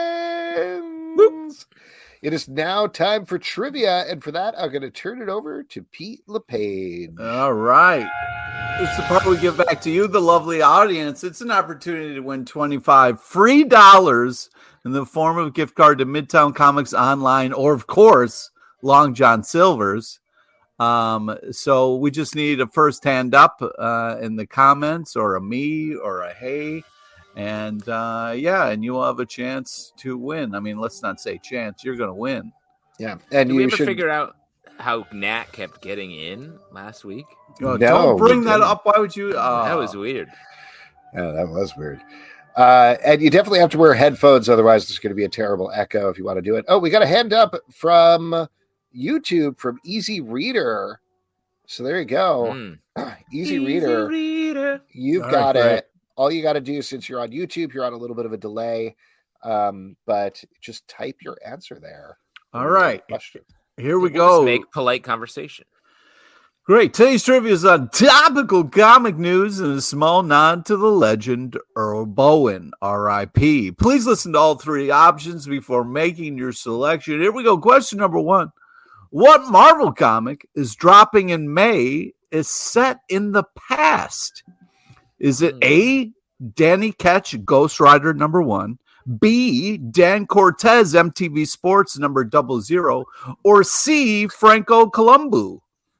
It is now time for trivia. And for that, I'm going to turn it over to Pete LePage. All right. It's the part we give back to you, the lovely audience. It's an opportunity to win twenty-five free dollars in the form of a gift card to Midtown Comics Online or, of course, Long John Silver's. Um, so we just need a first hand up uh, in the comments or a me or a hey. And uh, yeah, and you will have a chance to win. I mean, let's not say chance. You're going to win. Yeah. And Did we you ever should figure out how Nat kept getting in last week? Oh, No, don't bring we that didn't. up. Why would you? Uh, That was weird. Oh, that was weird. Uh, and you definitely have to wear headphones. Otherwise, there's going to be a terrible echo if you want to do it. Oh, we got a hand up from YouTube from Easy Reader. So there you go. Mm. Easy, Reader. Reader. You've All got right, great. it. All you got to do, since you're on YouTube, you're on a little bit of a delay. Um, but just type your answer there. All right. Question. Here we We'll just go. make polite conversation. Great. Today's trivia is on topical comic news and a small nod to the legend Earl Bowen, R I P. Please listen to all three options before making your selection. Here we go. Question number one. What Marvel comic is dropping in May is set in the past? Is it A, Danny Ketch, Ghost Rider number one, B, Dan Cortez, M T V Sports number double zero, or C, Franco Columbu?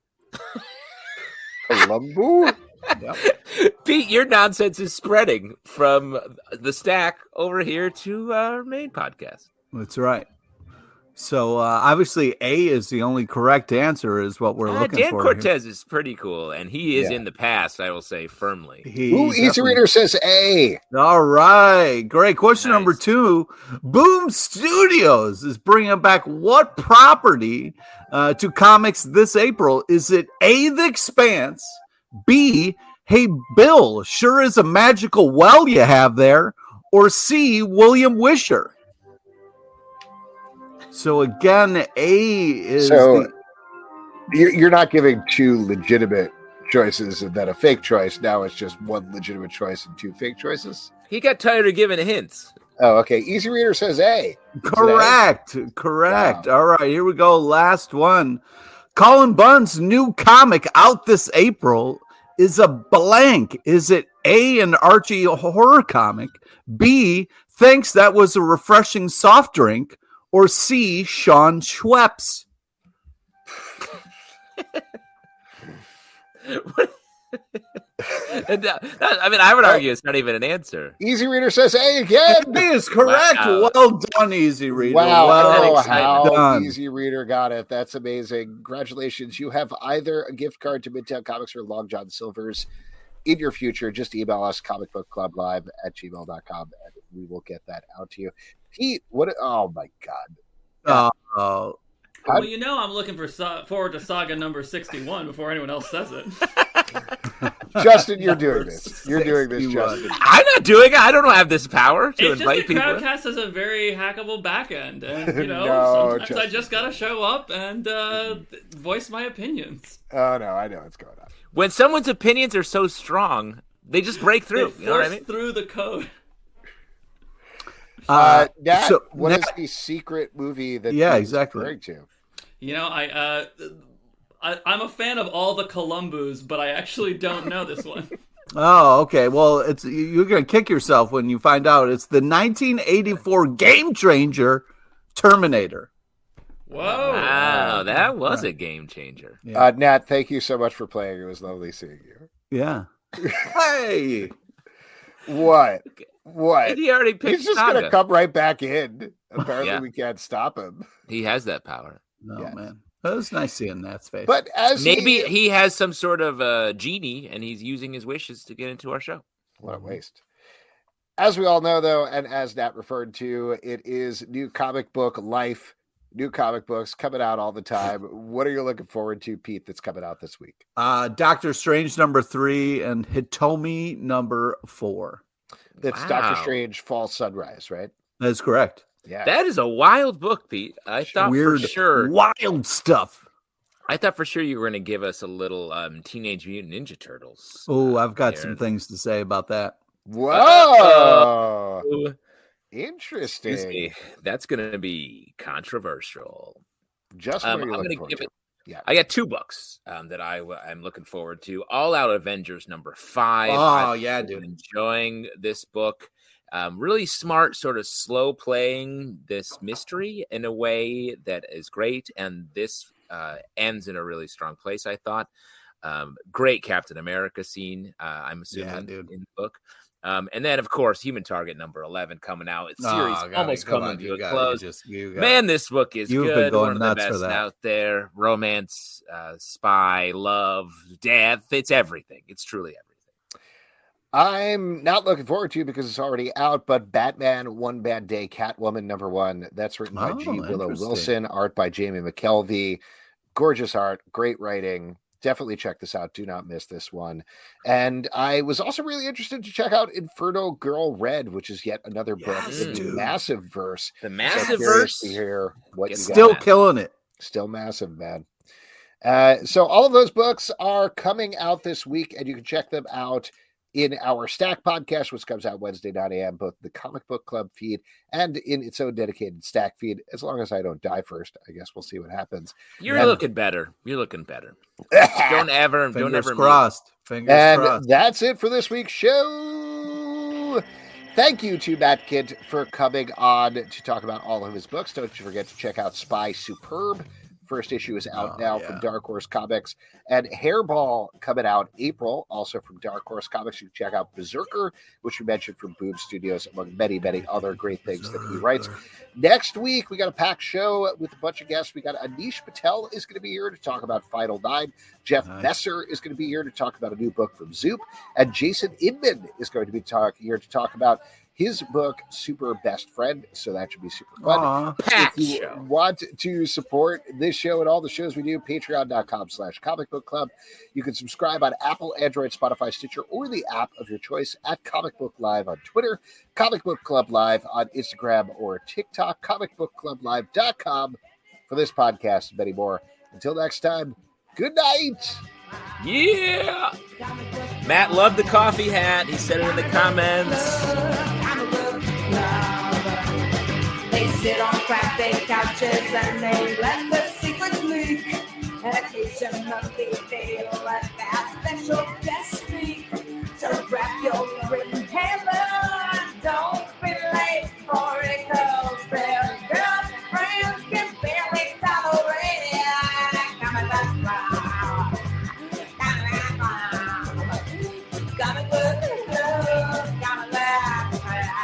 Columbu? Pete, your nonsense is spreading from the stack over here to our main podcast. That's right. So uh, obviously A is the only correct answer is what we're Uh, looking Dan for. Cortez is pretty cool, and he is Yeah. in the past, I will say firmly. here. He Ooh, Easy definitely- Reader says A. All right. Great. Question Nice. number two. Boom Studios is bringing back what property uh, to comics this April? Is it A, The Expanse, B, Hey, Bill, sure is a magical well you have there. Or C, William Wisher. So again, A is So the... you're, you're not giving two legitimate choices and then a fake choice. Now it's just one legitimate choice and two fake choices. He got tired of giving hints. Oh, okay. Easy Reader says A. Correct. Correct. Wow. All right, here we go. Last one. Colin Bunn's new comic out this April is a blank. Is it A, an Archie horror comic, B, thanks that was a refreshing soft drink, or C, Sean Schweppes? And, uh, that- I mean, I would argue it's not even an answer. Easy Reader says A again. A is correct. Wow. Well done, Easy Reader. Wow, well I don't know excitement. how done. Easy Reader got it. That's amazing. Congratulations. You have either a gift card to Midtown Comics or Long John Silver's in your future. Just email us, comic book club live at gmail dot com, and we will get that out to you. Pete, what? Oh, my God. Uh, Well, you know, I'm looking for so- forward to saga number sixty-one before anyone else says it. Justin, you're doing this. You're doing this, sixty-one. Justin. I'm not doing it. I don't have this power to It's just invite that people. in. Crowdcast has a very hackable back end, and you know, No, sometimes I Justin. just gotta show up and uh, voice my opinions. Oh, no, I know what's going on. When someone's opinions are so strong, they just break through. They You know what I force mean? through the code. Uh, Nat, so, what is Nat- the secret movie that Yeah, Pete is exactly. referring to? You know, I, uh, I I'm a fan of all the Columbus, but I actually don't know this one. Oh, okay. Well, it's you're gonna kick yourself when you find out it's the nineteen eighty-four game changer, Terminator. Whoa! Wow, that was a game changer. Yeah. Uh, Nat, thank you so much for playing. It was lovely seeing you. Yeah. Hey. What? What? He already picked He's just Saga. going to come right back in. Apparently, Yeah. we can't stop him. He has that power. No Yes. man, that was nice seeing Nat's face. But as Maybe he, he has some sort of uh, genie, and he's using his wishes to get into our show. what a waste. As we all know, though, and as Nat referred to, it is new comic book life. New comic books coming out all the time. What are you looking forward to, Pete, that's coming out this week? uh, Doctor Strange number three and Hitomi number four. That's Wow. Doctor Strange Fall Sunrise, right? That's correct. Yeah. That is a wild book, Pete. I thought Weird, for sure. wild stuff. I thought for sure you were going to give us a little um, Teenage Mutant Ninja Turtles. Oh, I've got there. some things to say about that. Whoa. Oh, Interesting. excuse me. That's going to be controversial. Just Um, what are you I'm looking going forward to give to? it. Yeah. I got two books um, that I w- I'm looking forward to. All Out Avengers number five. Oh, I've yeah, been dude. enjoying this book. Um, really smart, sort of slow playing this mystery in a way that is great. And this uh, ends in a really strong place, I thought. Um, great Captain America scene, uh, I'm assuming, Yeah, dude. in the book. Um, and then, of course, Human Target number eleven coming out. It's series Oh, God, almost come coming on, to you a got- close. you just- you got- Man, this book is You've been good. going One of the nuts for best that. out there. Romance, uh, spy, love, death. It's everything. It's truly everything. I'm not looking forward to it because it's already out, but Batman One Bad Day, Catwoman number one. That's written by Oh, G. Willow interesting. Wilson, art by Jamie McKelvey. Gorgeous art, great writing. Definitely check this out. Do not miss this one. And I was also really interested to check out Inferno Girl Red, which is yet another book Yes, in the dude. massive verse. The So massive curious verse. to hear what you Get got. Still that. killing it. Still massive, man. Uh, so all of those books are coming out this week, and you can check them out in our Stack podcast, which comes out Wednesday, nine a.m., both the Comic Book Club feed and in its own dedicated Stack feed. As long as I don't die first, I guess we'll see what happens. You're And- looking better. You're looking better. Don't ever, don't Fingers ever. crossed. Fingers And crossed. that's it for this week's show. Thank you to Matt Kidd for coming on to talk about all of his books. Don't you forget to check out Spy Superb. First issue is out Oh, now yeah. from Dark Horse Comics. And Hairball coming out April, also from Dark Horse Comics. You can check out Berserker, which we mentioned from Boom Studios, among many, many other great things that he writes. Next week, we got a packed show with a bunch of guests. We got Anish Patel is going to be here to talk about Final Nine. Jeff Nice. Messer is going to be here to talk about a new book from Zoop. And Jason Inman is going to be talk, here to talk about his book, Super Best Friend. So that should be super fun. Packed if you show. want to support this show and all the shows we do, patreon.com slash comic book club. You can subscribe on Apple, Android, Spotify, Stitcher, or the app of your choice at Comic Book Live on Twitter, Comic Book Club Live on Instagram or TikTok, comic book club live dot com for this podcast and many more. Until next time, good night. Yeah. Matt loved the coffee hat. He said it in the comments. They sit on crack bed couches and they let the secrets leak. And occasionally they let that special guest speak. So wrap your written hammer. Don't be late for it, cause their girlfriends can barely tolerate it. Coming back round. Coming with love. Coming back.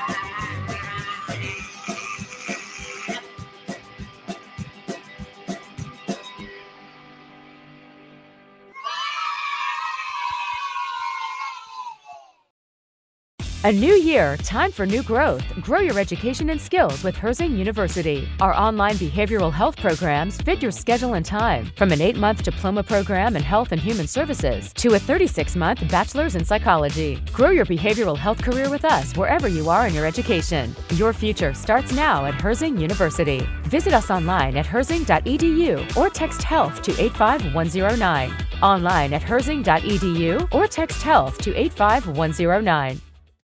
A new year, time for new growth. Grow your education and skills with Herzing University. Our online behavioral health programs fit your schedule and time. From an eight-month diploma program in health and human services to a thirty-six month bachelor's in psychology. Grow your behavioral health career with us wherever you are in your education. Your future starts now at Herzing University. Visit us online at herzing dot e d u or text health to eight five one zero nine. Online at herzing dot e d u or text health to eight five one zero nine.